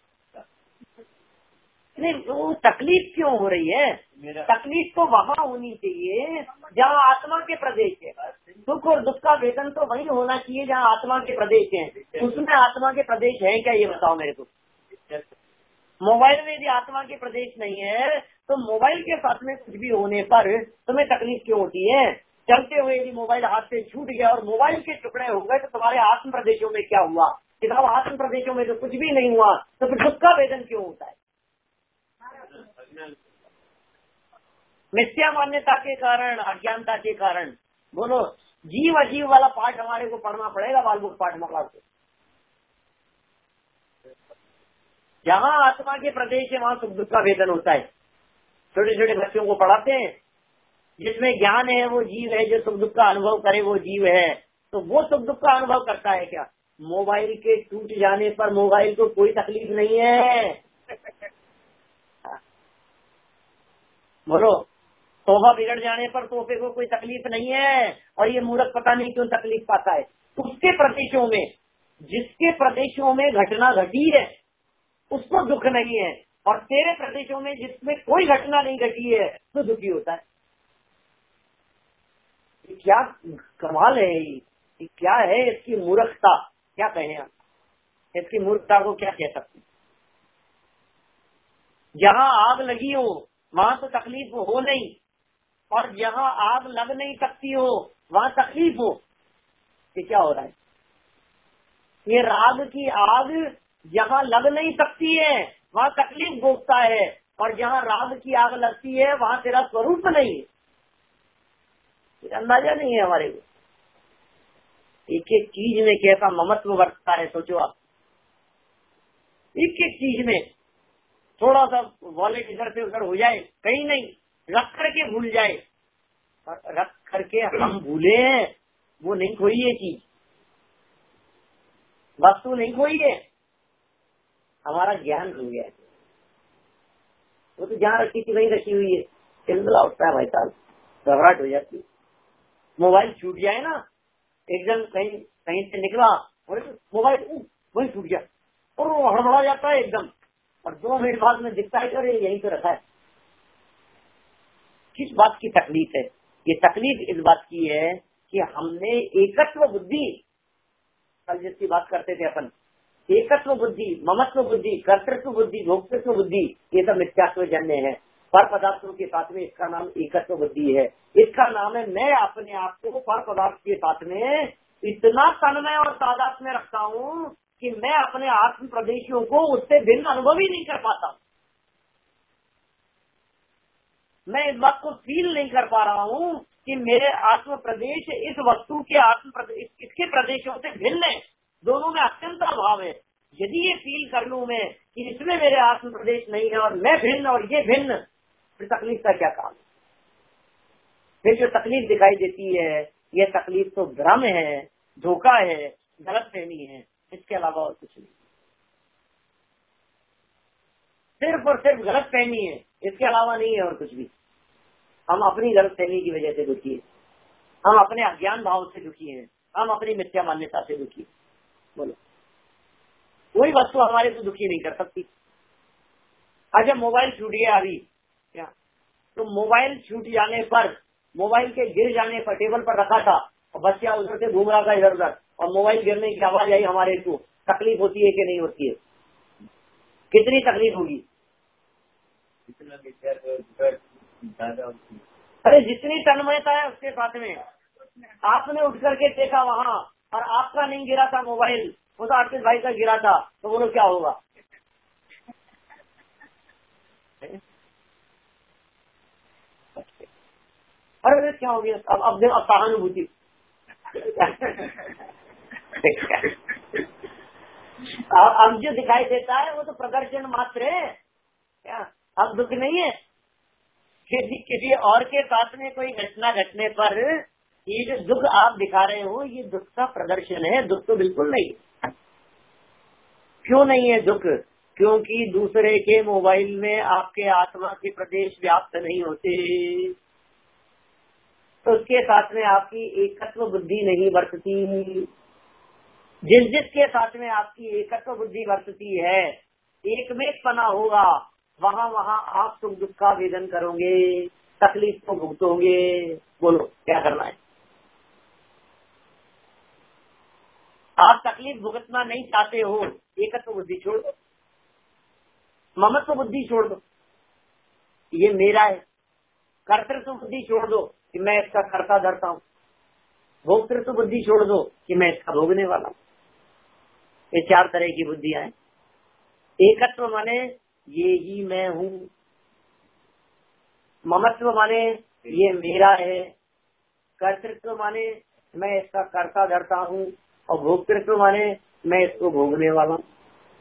नहीं, वो तकलीफ क्यों हो रही है? तकलीफ तो वहाँ होनी चाहिए जहाँ आत्मा के प्रदेश है। सुख और दुख का वेदन तो वही होना चाहिए जहाँ आत्मा के प्रदेश है। उसमें आत्मा के प्रदेश है क्या, ये बताओ मेरे को। मोबाइल में यदि आत्मा के प्रदेश नहीं है तो मोबाइल के साथ में कुछ भी होने पर तुम्हें तकलीफ क्यों होती है? चलते हुए यदि मोबाइल हाथ से छूट गया और मोबाइल के टुकड़े हो गए तो तुम्हारे आत्म प्रदेशों में क्या हुआ? किताब आत्म प्रदेशों में तो कुछ भी नहीं हुआ, तो फिर दुख का वेदन क्यों होता है? मिथ्या मान्यता के कारण, अज्ञानता के कारण। बोलो, जीव अजीव वाला पाठ हमारे को पढ़ना पड़ेगा, बालबुक पाठमाला से। जहाँ आत्मा के प्रदेश है वहाँ सुख दुख का वेदन होता है। छोटे छोटे बच्चों को पढ़ाते हैं, जिसमें ज्ञान है वो जीव है, जो सुख दुख का अनुभव करे वो जीव है। तो वो सुख दुख का अनुभव करता है क्या? मोबाइल के टूट जाने पर मोबाइल को कोई तकलीफ नहीं है। बोलो, सोफा बिगड़ जाने पर सोफे को कोई तकलीफ नहीं है, और ये मूर्ख पता नहीं क्यों तकलीफ पाता है। उसके प्रदेशों में, जिसके प्रदेशों में घटना घटी है उसको दुख नहीं है, और तेरे प्रदेशों में जिसमें कोई घटना नहीं घटी है तो दुखी होता है। ये क्या कमाल है? ये क्या है इसकी मूर्खता? क्या कहें आप इसकी मूर्खता को, क्या कह सकते? जहाँ आग लगी हो वहाँ तो तकलीफ हो नहीं, और जहाँ आग लग नहीं सकती हो वहाँ तकलीफ हो। ये क्या हो रहा है? ये राग की आग जहाँ लग नहीं सकती है वहाँ तकलीफ भोगता है, और जहाँ राग की आग लगती है वहाँ तेरा स्वरूप नहीं है। अंदाजा नहीं है हमारे को। एक एक चीज में कैसा ममत्व बरतता है, सोचो आप। एक एक चीज में थोड़ा सा वॉलेट इधर से उधर हो जाए, कहीं नहीं, रख करके भूल जाए, और रख करके हम भूले, वो नहीं खोई है चीज, वस्तु नहीं खोई है, हमारा ज्ञान खो गया है। वो तो जहाँ रखी थी वहीं रखी हुई है। चिल्ला उठता है भाई साहब, घबराहट हो जाती है। मोबाइल छूट जाए ना, एकदम कहीं कहीं से निकला और मोबाइल वही छूट गया और वो हड़बड़ा जाता है एकदम, और 2 मिनट बाद में दिखता है अरे यहीं तो रखा है। किस बात की तकलीफ है? ये तकलीफ इस बात की है कि हमने एकत्व बुद्धि, कल जिसकी बात करते थे अपन, एकत्व बुद्धि, ममत्व बुद्धि, कर्तृत्व बुद्धि, भोक्तृत्व बुद्धि, ये सब मिथ्यात्व जन्य है। पर पदार्थों के साथ में इसका नाम एकत्व बुद्धि है। इसका नाम है मैं अपने आप को पर पदार्थ के साथ में इतना तन्मय और तादाद में रखता हूँ कि मैं अपने आत्म प्रदेशियों को उससे भिन्न अनुभव ही नहीं कर पाता। मैं इस बात को फील नहीं कर पा रहा हूँ कि मेरे आत्म प्रदेश इस वस्तु के इसके प्रदेशों से भिन्न है। दोनों में अत्यंत अभाव है। यदि ये फील कर लूं मैं कि इसमें मेरे आत्म प्रदेश नहीं है और मैं भिन्न और ये भिन्न, फिर तकलीफ का क्या काम? फिर जो तकलीफ दिखाई देती है, ये तकलीफ तो भ्रम है, धोखा है, गलतफहमी है, इसके अलावा और कुछ नहीं। सिर्फ और सिर्फ गलतफहमी है, इसके अलावा नहीं है और कुछ भी। हम अपनी गलतफहमी की वजह से दुखी है, हम अपने अज्ञान भाव से दुखी हैं, हम अपनी मिथ्या मान्यता से दुखी है। बोलो, कोई वस्तु हमारे को दुखी नहीं कर सकती। अच्छा, मोबाइल छूट गया अभी क्या, तो मोबाइल छूट जाने पर, मोबाइल के गिर जाने पर, टेबल पर रखा था और बच्चा उधर से घूम रहा था इधर उधर और मोबाइल गिरने की आवाज आई हमारे को, तकलीफ होती है कि नहीं होती है? कितनी तकलीफ होगी? अरे जितनी तन्मयता है उसके साथ में। आपने उठ करके देखा वहाँ और आपका नहीं गिरा था मोबाइल, वो तो आर्टिस्ट भाई का गिरा था, तो बोलो क्या होगा? अरे क्या हो गया? अब सहानुभूति अब जो दिखाई देता है वो तो प्रदर्शन मात्र है क्या? अब दुख नहीं है। किसी और के साथ में कोई घटना घटने पर ये जो दुख आप दिखा रहे हो, ये दुख का प्रदर्शन है, दुख तो बिल्कुल नहीं। क्यों नहीं है दुख? क्योंकि दूसरे के मोबाइल में आपके आत्मा के प्रदेश व्याप्त नहीं होते, तो उसके साथ में आपकी एकत्व बुद्धि नहीं बरतती। जिसके साथ में आपकी एकत्व बुद्धि बरतती है, एक में पना होगा, वहाँ वहाँ आप सुख दुख का वेदन करोगे, तकलीफ को भुगतोगे। बोलो क्या करना है? आप तकलीफ भुगतना नहीं चाहते हो, एकत्व बुद्धि छोड़ दो, ममत्व बुद्धि छोड़ दो, ये मेरा है। कर्तृत्व बुद्धि छोड़ दो कि मैं इसका कर्ता धरता हूँ। भोक्तृत्व बुद्धि छोड़ दो कि मैं इसका भोगने वाला हूँ। ये चार तरह की बुद्धियां हैं। एकत्व माने ये ही मैं हूँ, ममत्व माने ये मेरा है, कर्तृत्व माने मैं इसका कर्ता धरता हूँ, और भोक्तृत्व माने मैं इसको भोगने वाला हूँ।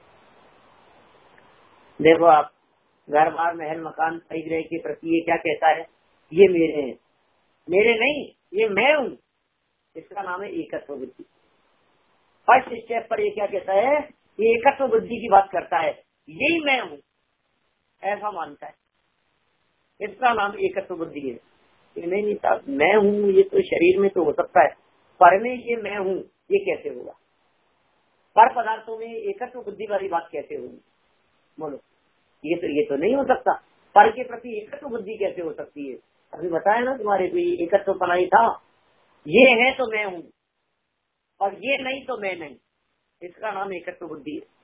देखो आप, घर बार महल मकान परिग्रह के प्रति ये क्या कहता है? ये मेरे हैं, मेरे नहीं, ये मैं हूँ। इसका नाम है एकत्व बुद्धि। फर्स्ट स्टेप पर ये क्या कहता है? ये एकत्व बुद्धि की बात करता है, यही मैं हूँ, ऐसा मानता है। इसका नाम एकत्व बुद्धि है। ये नहीं साहब, मैं हूँ ये तो शरीर में तो हो सकता है, पर में ये मैं हूँ ये कैसे होगा? पर पदार्थों में एकत्व बुद्धि वाली बात कैसे होगी? बोलो, ये तो नहीं हो सकता। पर के प्रति एकत्व बुद्धि कैसे हो सकती है? अभी बताया ना तुम्हारे को, ये एकत्व पनाई था, ये है तो मैं हूँ और ये नहीं तो मैं नहीं। इसका नाम एकत्व बुद्धि है।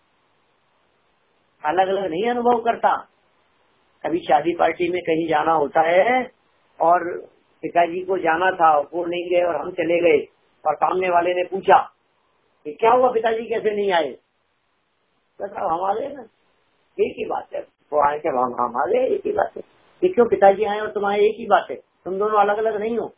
अलग अलग नहीं अनुभव करता। कभी शादी पार्टी में कहीं जाना होता है और पिताजी को जाना था, वो नहीं गए और हम चले गए, और सामने वाले ने पूछा कि क्या हुआ, पिताजी कैसे नहीं आए? तो साहब हम आ गए ना, एक ही बात है। वो आए क्या? हम आ गए, एक ही बात है। कि क्यों पिताजी आए और तुम्हारे एक ही बात है, तुम दोनों अलग अलग नहीं हो।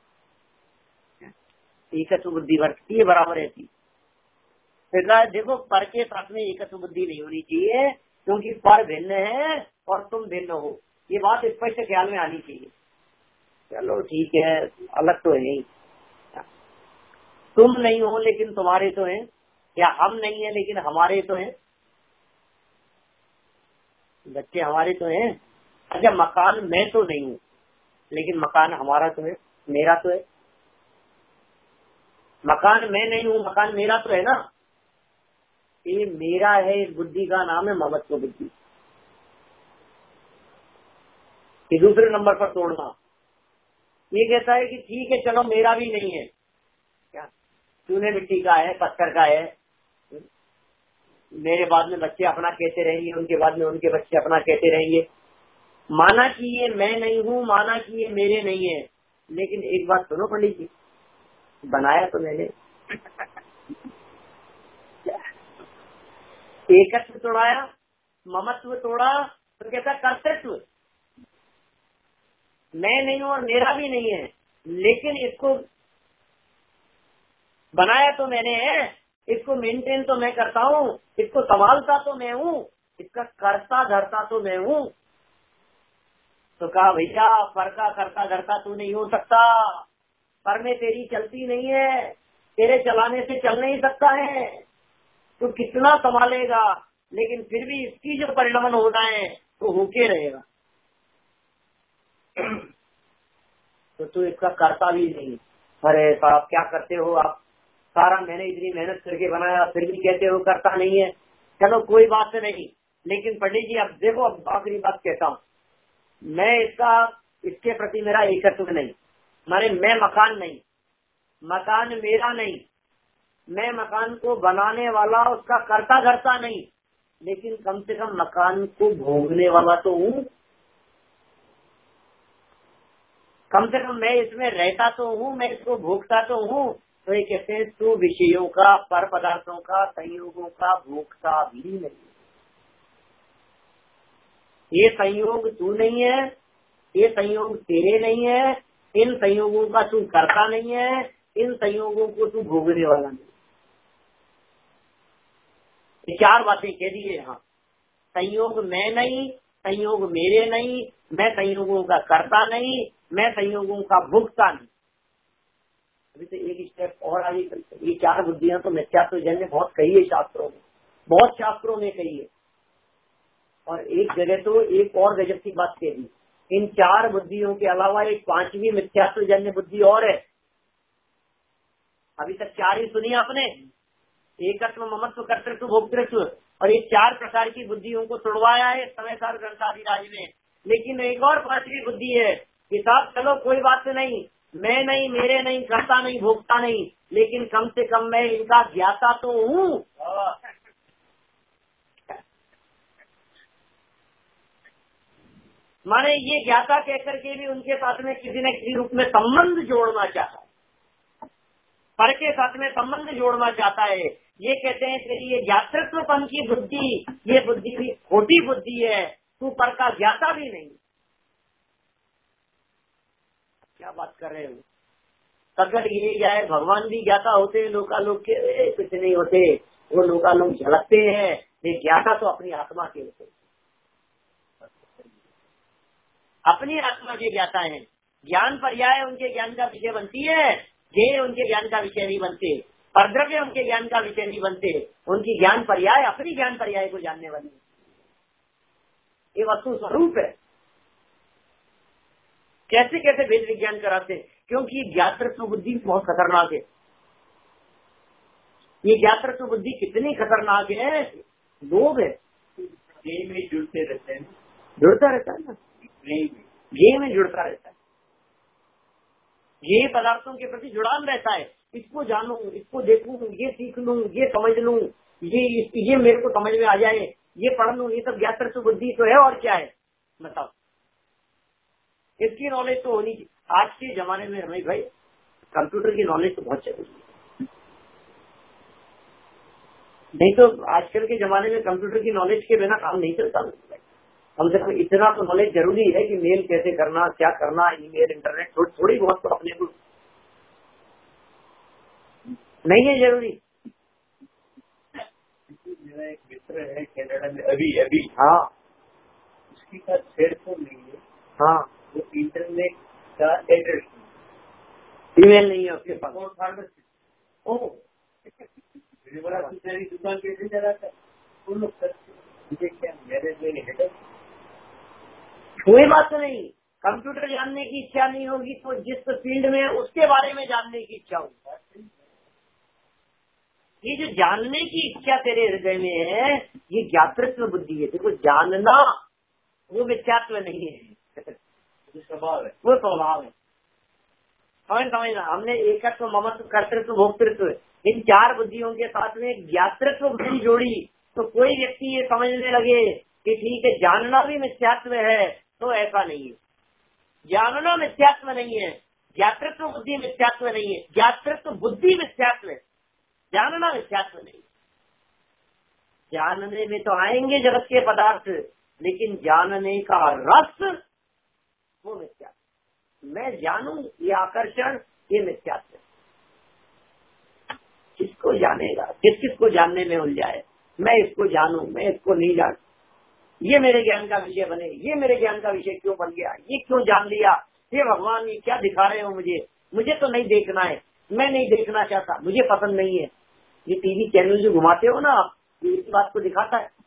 एकत्व बुद्धि बरतती है, बराबर रहती। देखो, पर के साथ में एकत्व बुद्धि नहीं होनी चाहिए, क्योंकि पर भिन्न है और तुम भिन्न हो, ये बात स्पष्ट ख्याल में आनी चाहिए। चलो ठीक है, अलग तो है नहीं, तुम नहीं हो लेकिन तुम्हारे तो हैं, या हम नहीं है लेकिन हमारे तो हैं, बच्चे हमारे तो हैं। अच्छा, मकान मैं तो नहीं हूँ लेकिन मकान हमारा तो है, मेरा तो है। मकान मैं नहीं हूँ, मकान मेरा तो है ना। ये मेरा है, इस बुद्धि का नाम है ममत्व बुद्धि। ये दूसरे नंबर पर तोड़ना। ये कहता है कि ठीक है चलो, मेरा भी नहीं है, क्या चूने मिट्टी का है, पत्थर का है, मेरे बाद में बच्चे अपना कहते रहेंगे, उनके बाद में उनके बच्चे अपना कहते रहेंगे। माना कि ये मैं नहीं हूँ, माना कि ये मेरे नहीं है, लेकिन एक बात सुनो पंडित जी, बनाया तो मैंने। एकत्व तोड़ाया, ममत्व तोड़ा, तो कहता कर्तृत्व। मैं नहीं हूं और मेरा भी नहीं है, लेकिन इसको बनाया तो मैंने है, इसको मेंटेन तो मैं करता हूँ, इसको संभालता तो मैं हूँ, इसका करता धरता तो मैं हूँ। तो कहा भैया पर का करता धरता तू नहीं हो सकता, पर में तेरी चलती नहीं है, तेरे चलाने से चल नहीं सकता है, तू कितना संभालेगा, लेकिन फिर भी इसकी जो परिणमन होना है तो होके रहेगा। तो तू इसका करता भी नहीं। अरे साहब क्या करते हो आप, सारा मैंने इतनी मेहनत करके बनाया फिर भी कहते हो करता नहीं है। चलो कोई बात नहीं, लेकिन पंडित जी अब देखो, अब आखिरी बात कहता हूँ, मैं इसके प्रति मेरा एकत्व नहीं, माने मैं मकान नहीं, मकान मेरा नहीं, मैं मकान को बनाने वाला उसका करता धरता नहीं, लेकिन कम से कम मकान को भोगने वाला तो हूँ, कम से कम मैं इसमें रहता तो हूँ, मैं इसको भोगता तो हूँ। तो ये कहते हैं तू विषयों का, पर पदार्थों का, संयोगों का भोगता भी नहीं। ये संयोग तू नहीं है, ये संयोग तेरे नहीं है, इन संयोगों का तू करता नहीं है, इन संयोगों को तू भोगने वाला नहीं। ये चार बातें कह दी है यहाँ। संयोग मैं नहीं, संयोग मेरे नहीं, मैं संयोगों का करता नहीं, मैं संयोगों का भुगता नहीं। अभी तो एक स्टेप और आगे चलते। ये चार बुद्धियां तो मिथ्यात्व जन्य बहुत कही है शास्त्रों में, बहुत शास्त्रों में कही है। और एक जगह तो एक और गजब की बात कह दी, इन चार बुद्धियों के अलावा एक पांचवी मिथ्यात्व जन्य बुद्धि और है। अभी तक चार ही सुनी आपने, एकत्व, ममत्व, कर्तृत्व, भोक्तृत्व, और ये चार प्रकार की बुद्धियों को तोड़वाया है समयसार ग्रंथाधिराज में। लेकिन एक और पांचवी बुद्धि है कि साहब चलो कोई बात नहीं, मैं नहीं, मेरे नहीं, करता नहीं, भोगता नहीं, लेकिन कम से कम मैं इनका ज्ञाता तो हूँ। माने ये ज्ञाता कहकर के भी उनके साथ में किसी न किसी रूप में संबंध जोड़ना चाहता है, पर के साथ में संबंध जोड़ना चाहता है। ये कहते हैं कि ये ज्ञातृत्वपन की बुद्धि, ये बुद्धि भी खोटी बुद्धि है, तू पर का ज्ञाता भी नहीं। क्या बात कर रहे हो? अगर ये जाए भगवान भी ज्ञाता होते हैं लोकालोक के, कुछ नहीं होते, वो लोकालोक झलकते हैं, ये ज्ञाता तो अपनी आत्मा के होते, अपनी आत्मा के ज्ञाता है। ज्ञान पर्याय उनके ज्ञान का विषय बनती है, ध्येय उनके ज्ञान का विषय नहीं बनते, परद्रव्य उनके ज्ञान का विषय नहीं बनते। उनकी ज्ञान पर्याय अपनी ज्ञान पर्याय को जानने वाली ये वस्तु स्वरूप है। कैसे कैसे वेद विज्ञान कराते हैं, क्योंकि ज्ञातृत्व बुद्धि बहुत खतरनाक है। ये ज्ञातृत्व बुद्धि कितनी खतरनाक है, लोग है गेम में जुड़ते रहते हैं, जुड़ता रहता है ना, गेम में जुड़ता रहता है, ये पदार्थों के प्रति जुड़ान रहता है। इसको जानूं, इसको देखूं, ये सीख लूं, ये समझ लूं, ये मेरे को समझ में आ जाए, ये पढ़ लूं, ये सब ज्ञातृत्व बुद्धि तो है। और क्या है बताओ, इसकी नॉलेज तो होनी चाहिए। आज के जमाने में रमेश भाई कंप्यूटर की नॉलेज तो बहुत जरूरी है, नहीं तो आजकल के जमाने में कंप्यूटर की नॉलेज के बिना काम नहीं चलता। कम से कम इतना तो नॉलेज जरूरी है कि मेल कैसे करना, क्या करना, ईमेल, इंटरनेट, थोड़ी बहुत तो अपने को नहीं है जरूरी। मेरा एक मित्र है कनाडा में, अभी हाँ, उसकी का सेलफोन नहीं है, हाँ, वो इंटरनेट का एड्रेस, ईमेल नहीं है उसके पास। ओह, बड़ा तेरी दुकान कैसे चलाता है, उन लोग करते, मुझे क्या मेरे लिए है। कोई बात नहीं, कंप्यूटर जानने की इच्छा नहीं होगी तो जिस फील्ड में उसके बारे में जानने की इच्छा होगी। ये जो जानने की इच्छा तेरे हृदय में है, ये ज्ञातृत्व बुद्धि है। देखो जानना वो मिथ्यात्व नहीं है, स्वभाव है, वो स्वभाव है। समझना, हमने एकत्व, ममत्व, कर्तृत्व, भोक्तृत्व, इन चार बुद्धियों के साथ में ज्ञातृत्व बुद्धि जोड़ी, तो कोई व्यक्ति ये समझने लगे कि ठीक है जानना भी मिथ्यात्व है, तो ऐसा नहीं है। जानना मिथ्यात्व नहीं है, ज्ञातृत्व बुद्धि मिथ्यात्व नहीं है, ज्ञातृत्व बुद्धि मिथ्यात्व है, जानना मिथ्यात्व नहीं। जानने में तो आएंगे जगत के पदार्थ, लेकिन जानने का रस वो मिथ्यात्व। मैं जानूं ये आकर्षण, ये मिथ्यात्व है। किसको जानेगा, किस किस को जानने में उलझाए, मैं इसको जानूं, मैं इसको नहीं जानूं, ये मेरे ज्ञान का विषय बने, ये मेरे ज्ञान का विषय क्यों बन गया, ये क्यों जान लिया, ये भगवान ये क्या दिखा रहे हो मुझे, मुझे तो नहीं देखना है, मैं नहीं देखना चाहता, मुझे पसंद नहीं है। ये टीवी चैनल जो घुमाते हो ना आप, ये इस बात को दिखाता है।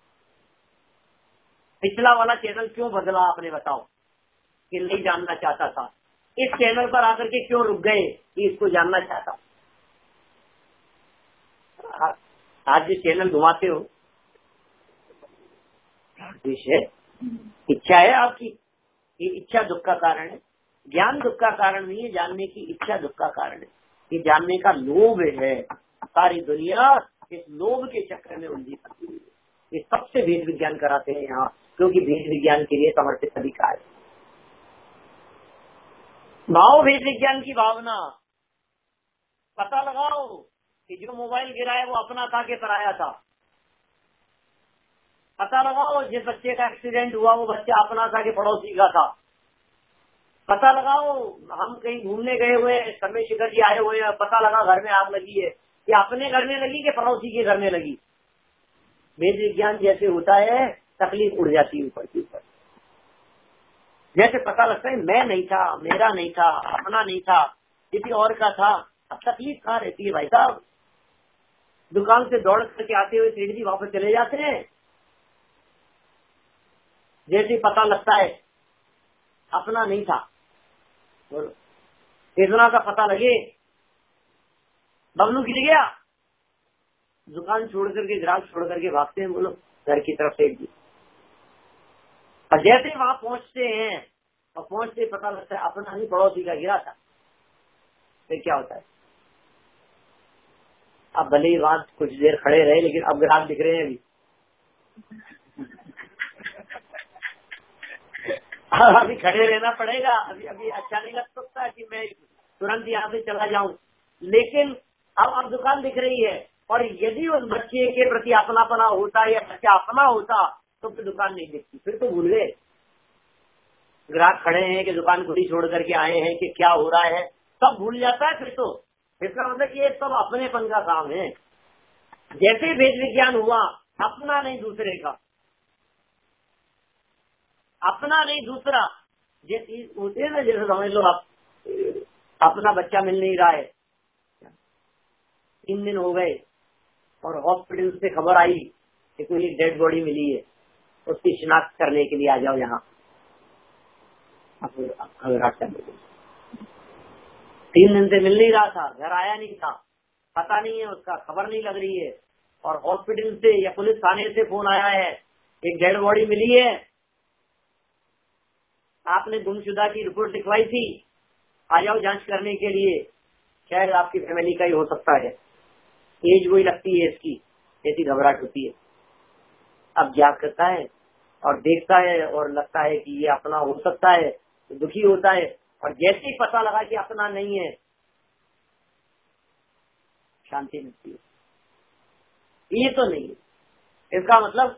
पिछला वाला चैनल क्यों बदला आपने बताओ, कि नहीं जानना चाहता था, इस चैनल पर आकर के क्यों रुक गए कि इसको जानना चाहता। आज जो चैनल घुमाते हो विषय इच्छा है आपकी, ये इच्छा दुख का कारण है। ज्ञान दुख का कारण नहीं है, जानने की इच्छा दुख का कारण है। ये जानने का लोभ है, सारी दुनिया इस लोभ के चक्कर में उलझी पड़ी है। ये सबसे भेद विज्ञान कराते हैं यहाँ, क्योंकि भेद विज्ञान के लिए समर्पित अधिकार है। भाव भेद विज्ञान की भावना, पता लगाओ कि जो मोबाइल गिरा है वो अपना था के पराया था। पता लगाओ जिस बच्चे का एक्सीडेंट हुआ वो बच्चा अपना था कि पड़ोसी का था। पता लगाओ हम कहीं घूमने गए हुए समय शिखर जी आए हुए हैं, पता लगा घर में आग लगी है, कि अपने घर में लगी कि पड़ोसी के घर में लगी। वेद विज्ञान जैसे होता है तकलीफ उड़ जाती है ऊपर के ऊपर। जैसे पता लगता है मैं नहीं था, मेरा नहीं था, अपना नहीं था, किसी और का था। अब तकलीफ कहाँ रहती है भाई साहब। दुकान से दौड़ करके आते हुए सेठ जी वापस चले जाते हैं। जैसे पता लगता है अपना नहीं था, इतना का पता लगे बबलू गिर गया, दुकान छोड़ करके ग्राहक छोड़ करके भागते हैं, बोलो घर की तरफ सेठ जी। और जैसे वहां पहुंचते हैं और पहुंचते पता लगता है अपना ही पड़ोसी का गिरा था, फिर क्या होता है। अब भले ही वहां कुछ देर खड़े रहे, लेकिन अब ग्राहक दिख रहे हैं अभी। अभी खड़े रहना पड़ेगा, अभी अच्छा नहीं लग सकता कि मैं तुरंत यहाँ से चला जाऊं, लेकिन अब दुकान दिख रही है। और यदि उस बच्चे के प्रति अपनापना होता या बच्चा अपना होता तो फिर दुकान नहीं दिखती, फिर तो भूल गए। ग्राहक खड़े हैं कि दुकान खुली छोड़ करके आए हैं कि क्या हो रहा है, सब भूल जाता है। फिर तो इसका मतलब ये सब अपनेपन का काम है। जैसे भेद विज्ञान हुआ, अपना नहीं दूसरे का, अपना नहीं दूसरा। जैसे होते ना, जैसे समझ लो आप अपना बच्चा मिल नहीं रहा है, 3 दिन हो गए और हॉस्पिटल से खबर आई कि कोई डेड बॉडी मिली है, उसकी शिनाख्त करने के लिए आ जाओ यहाँ। 3 दिन से मिल नहीं रहा था, घर आया नहीं था, पता नहीं है उसका, खबर नहीं लग रही है, और हॉस्पिटल से या पुलिस थाने से फोन आया है एक डेड बॉडी मिली है, आपने गुमशुदा की रिपोर्ट लिखवाई थी, आ जाओ जांच करने के लिए, शायद आपकी फैमिली का ही हो सकता है, एज वही लगती है इसकी, ऐसी घबराहट होती है। अब जाग करता है और देखता है और लगता है कि ये अपना हो सकता है, तो दुखी होता है। और जैसे ही पता लगा कि अपना नहीं है, शांति मिलती है। ये तो नहीं है, इसका मतलब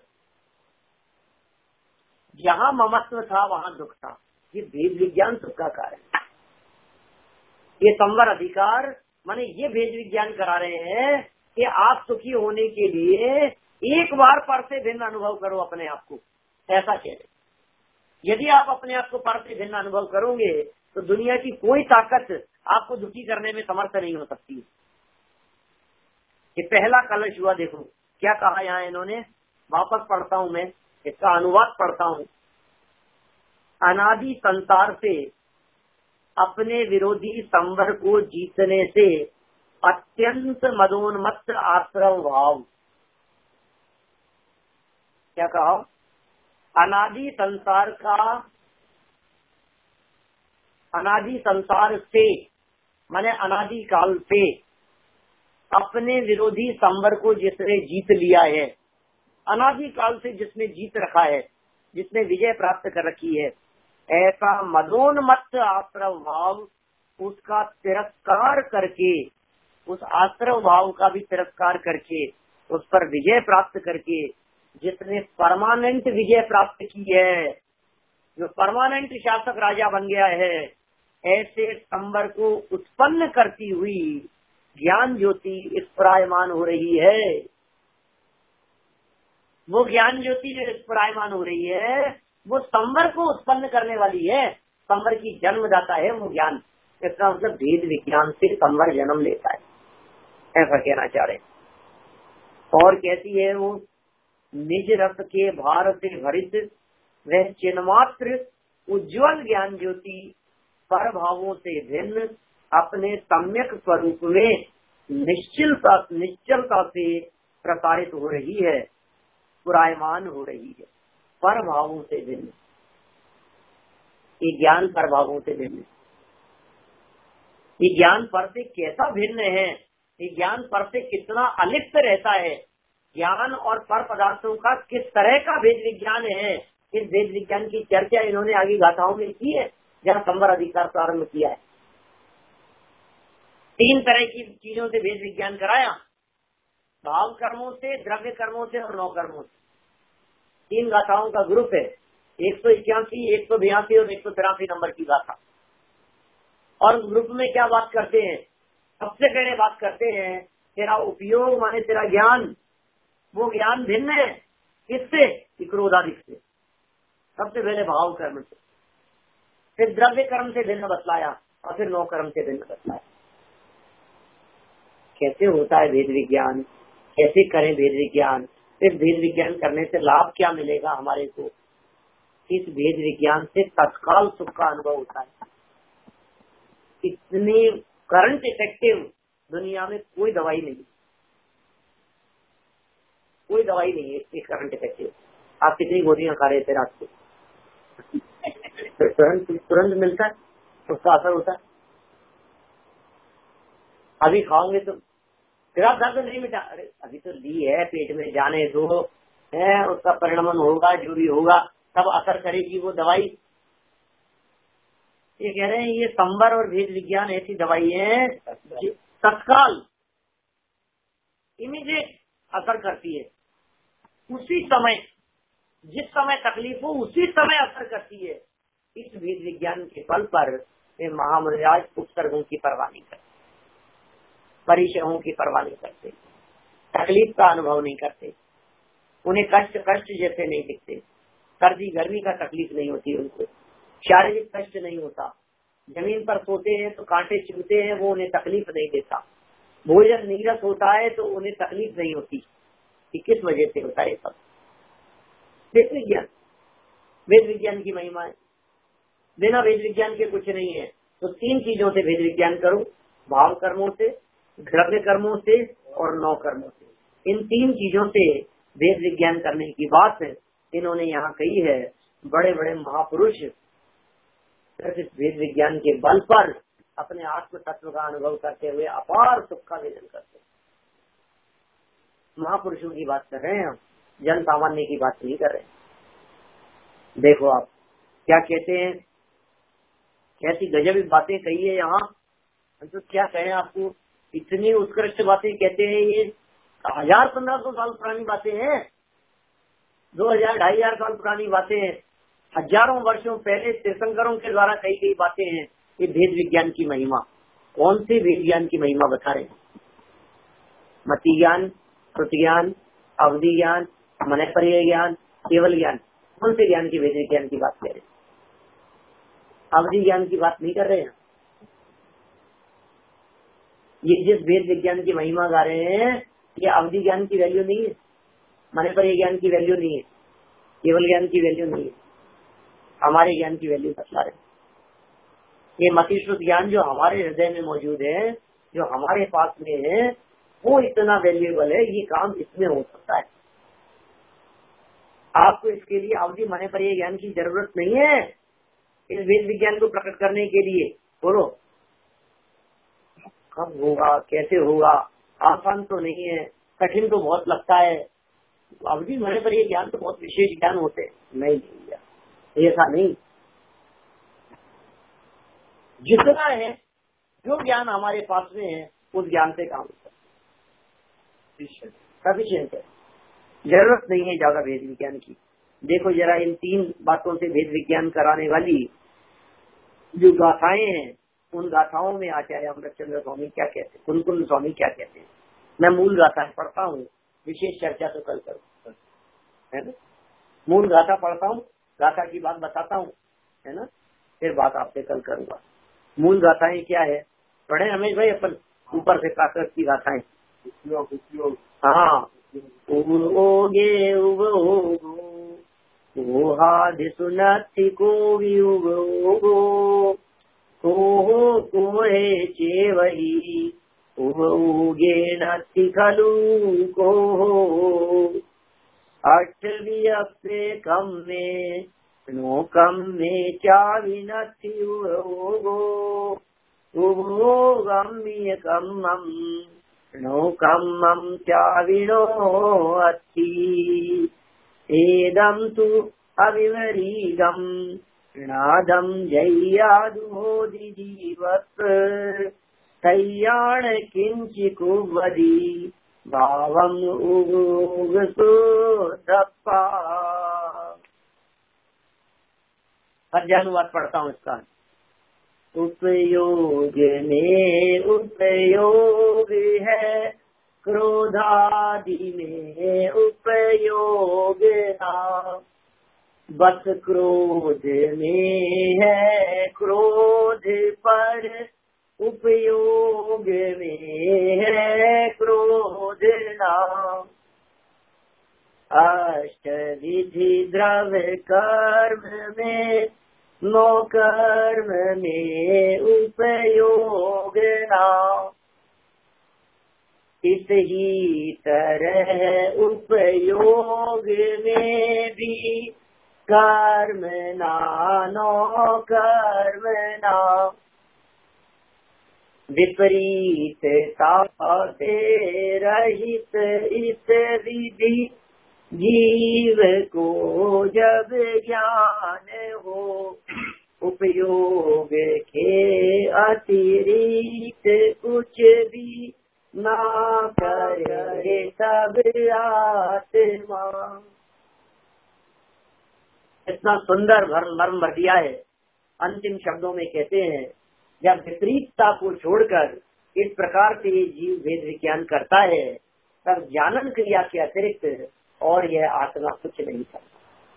जहां ममत्व था वहां दुख था। ये भेद विज्ञान सुख का कारण है। ये संवर अधिकार माने ये भेद विज्ञान करा रहे हैं कि आप सुखी होने के लिए एक बार पर से भिन्न अनुभव करो अपने आप को, ऐसा कह रहे। यदि आप अपने आप को पर से भिन्न अनुभव करोगे तो दुनिया की कोई ताकत आपको दुखी करने में समर्थ नहीं हो सकती। ये पहला कलश हुआ, देखो क्या कहा यहाँ इन्होंने, वापस पढ़ता हूं मैं, इसका अनुवाद पढ़ता हूं। अनादि संसार से अपने विरोधी संवर को जीतने से अत्यंत मदोन्मत्त आश्रव भाव। क्या कहा, अनादि संसार का, अनादि संसार से माने अनादि काल से अपने विरोधी संवर को जिसने जीत लिया है, अनादि काल से जिसने जीत रखा है, जिसने विजय प्राप्त कर रखी है, ऐसा मदोन्मत्त आश्रव भाव उसका तिरस्कार करके, उस आश्रय भाव का भी तिरस्कार करके, उस पर विजय प्राप्त करके, जिसने परमानेंट विजय प्राप्त की है, जो परमानेंट शासक राजा बन गया है, ऐसे संबर को उत्पन्न करती हुई ज्ञान ज्योति इस प्रायमान हो रही है। वो ज्ञान ज्योति जो इस प्रायमान हो रही है, वो संबर को उत्पन्न करने वाली है। संबर की जन्मदाता है वो ज्ञान। इसका मतलब भेद विज्ञान से संबर जन्म लेता है, ऐसा कहना चाह रहे। और कहती है वो, निज रस के भार से भरित वह चिन्मात्र उज्ज्वल ज्ञान ज्योति पर भावों से भिन्न अपने सम्यक स्वरूप में निश्चलता से प्रसारित हो रही है, पुरायमान हो रही है। पर भावों से भिन्न, ये ज्ञान पर भावों से भिन्न। ये ज्ञान पर से कैसा भिन्न है, ये ज्ञान पर से कितना अलिप्त रहता है, ज्ञान और पर पदार्थों का किस तरह का भेद विज्ञान है, इस भेद विज्ञान की चर्चा इन्होंने आगे गाथाओं में की है, जहाँ संवर अधिकार प्रारंभ किया है। 3 तरह की चीजों से भेद विज्ञान कराया, भाव कर्मों से, द्रव्य कर्मों से और 9 कर्मों से। 3 गाथाओं का ग्रुप है, 181, 182 और 183 नंबर की गाथा। और ग्रुप में क्या बात करते हैं? सबसे पहले बात करते हैं तेरा उपयोग माने तेरा ज्ञान, वो ज्ञान भिन्न है किससे? क्रोधादिक से। सबसे पहले भाव कर्म से, फिर द्रव्य कर्म से भिन्न बतलाया और फिर 9 कर्म से भिन्न बतलाया। कैसे होता है भेद विज्ञान, कैसे करें भेद विज्ञान, फिर भेद विज्ञान करने से लाभ क्या मिलेगा हमारे को? इस भेद विज्ञान से तत्काल सुख का अनुभव होता है। इतनी करंट इफेक्टिव दुनिया में कोई दवाई नहीं, कोई दवाई नहीं है इतनी करंट इफेक्टिव। आप कितनी गोलियां खा रहे थे रात को, तुरंत मिलता है, उसका असर होता है। अभी खाओगे तो फिर आप दर्द नहीं मिटा, अरे अभी तो ली है, पेट में जाने दो है, उसका परिणाम होगा, जो भी होगा तब असर करेगी वो दवाई। ये कह रहे हैं ये संवर और भेद विज्ञान ऐसी दवाई है तत्काल इमीडिएट असर करती है, उसी समय, जिस समय तकलीफ हो उसी समय असर करती है। इस भेद विज्ञान के बल पर वे महामुनिराज उपसर्गों की परवाह नहीं करते, परिचयों की परवाह नहीं करते, तकलीफ का अनुभव नहीं करते, उन्हें कष्ट जैसे नहीं दिखते। सर्दी गर्मी का तकलीफ नहीं होती उनको, शारीरिक कष्ट नहीं होता, जमीन पर सोते हैं तो कांटे चुभते हैं, वो उन्हें तकलीफ नहीं देता। भोजन नीरस होता है तो उन्हें तकलीफ नहीं होती। कि किस वजह से होता है सब? वेद विज्ञान, वेद विज्ञान की महिमा है। बिना वेद विज्ञान के कुछ नहीं है। तो 3 चीजों से वेद विज्ञान करो, भाव कर्मों से, द्रव्य कर्मों से और 9 कर्मों से। इन 3 चीजों से वेद विज्ञान करने की बात इन्होंने यहाँ कही है। बड़े बड़े महापुरुष इस वेद विज्ञान के बल पर अपने आत्म तत्व का अनुभव करते हुए अपार सुख का वेदन करते हैं। महापुरुषों की बात कर रहे हैं हम, जन सामान्य की बात नहीं कर रहे हैं। देखो आप क्या कहते हैं, कैसी गजब बातें कही है यहाँ। तो क्या कहें आपको, इतनी उत्कृष्ट बातें कहते हैं। ये 1000-1500 साल पुरानी बातें हैं, 2000-2500 साल पुरानी बातें हैं, हजारों वर्षों पहले तीर्थंकरों के द्वारा कही गई बातें हैं। ये भेद विज्ञान की महिमा, कौन सी भेद विज्ञान की महिमा बता रहे हैं? मति ज्ञान, श्रुति ज्ञान, अवधि ज्ञान, मनःपर्यय ज्ञान, केवल ज्ञान, कौन से ज्ञान की भेद विज्ञान की बात कर रहे हैं? अवधि ज्ञान की बात नहीं कर रहे हैं। ये जिस भेद विज्ञान की महिमा गा रहे हैं, ये अवधि ज्ञान की वैल्यू नहीं है, मनःपर्यय ज्ञान की वैल्यू नहीं है, केवल ज्ञान की वैल्यू नहीं है, हमारे ज्ञान की वैल्यू बता रहे हैं। ये मतिश्रुत ज्ञान जो हमारे हृदय में मौजूद है, जो हमारे पास में है, वो इतना वैल्यूएबल है, ये काम इसमें हो सकता है। आपको इसके लिए अवधि मनःपर्यय ज्ञान की जरूरत नहीं है इस वेद विज्ञान को प्रकट करने के लिए। बोलो कब होगा, कैसे होगा? आसान तो नहीं है, कठिन तो बहुत लगता है। अवधि मनःपर्यय ज्ञान तो बहुत विशेष ज्ञान होते हैं। नहीं भैया, ऐसा नहीं, जितना है जो ज्ञान हमारे पास में है उस ज्ञान से काम होता है, सफिशिएंट है, जरूरत नहीं है ज्यादा भेद विज्ञान की। देखो जरा इन 3 बातों से भेद विज्ञान कराने वाली जो गाथाएं हैं, उन गाथाओं में आचार्य अमृतचंद्र स्वामी क्या कहते हैं, कुंकुंद स्वामी क्या कहते हैं। मैं मूल गाथा पढ़ता हूँ, विशेष चर्चा तो कल करूँ, है ना। मूल गाथा पढ़ता हूँ, गाथा की बात बताता हूँ, है ना, फिर बात आपसे कल करूंगा। मूल गाथाएं क्या है, पढ़े रमेश भाई अपन ऊपर से प्राकृत की गाथाएं। हाँ, उगे उगो हादि सुनति को उगो कोहे चेवही उगे नति खलु को अठवी अपने कम में नो कम में चावि नति उगो गम्य कम्मम नो कम्मम चाविनो अति एदम तु अविवरीगम नादम जय्यादुहोदि जीवत् तय्याण किंचि कुवदी भावम उगसु दप्पा। पद्यानुवाद पढ़ता हूँ इसका। उपयोग में उपयोग है, क्रोधादि में उपयोग ना, बस क्रोध में है क्रोध पर उपयोग में है क्रोध ना। अष्ट विधि द्रव्य कर्म में नो कर्म में उपयोग ना, इस ही तरह उपयोग में भी कर्म ना नो कर्म ना। विपरीतता से रहित इस विधि जीव को जब ज्ञान हो, उपयोग के अतिरिक्त कुछ भी ना करे तब आत्मा। इतना सुंदर मर्म भर दिया है। अंतिम शब्दों में कहते हैं, जब विपरीतता को छोड़कर इस प्रकार से जीव भेद विज्ञान करता है, तब जानन क्रिया के अतिरिक्त और यह आत्मा कुछ नहीं करता।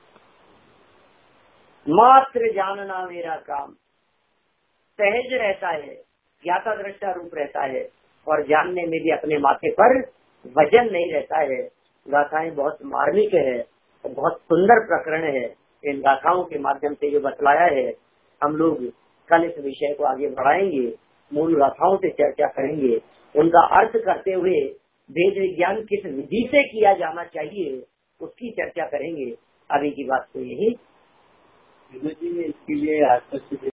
मात्र जानना मेरा काम, सहज रहता है, ज्ञाता दृष्टा रूप रहता है, और जानने में भी अपने माथे पर वजन नहीं रहता है। गाथाएं बहुत मार्मिक है, बहुत सुंदर प्रकरण है। इन गाथाओं के माध्यम से जो बतलाया है, हम लोग कल इस विषय को आगे बढ़ाएंगे, मूल गाथाओं से चर्चा करेंगे, उनका अर्थ करते हुए भेद विज्ञान किस विधि से किया जाना चाहिए उसकी चर्चा करेंगे। अभी की बात तो यही। इसके लिए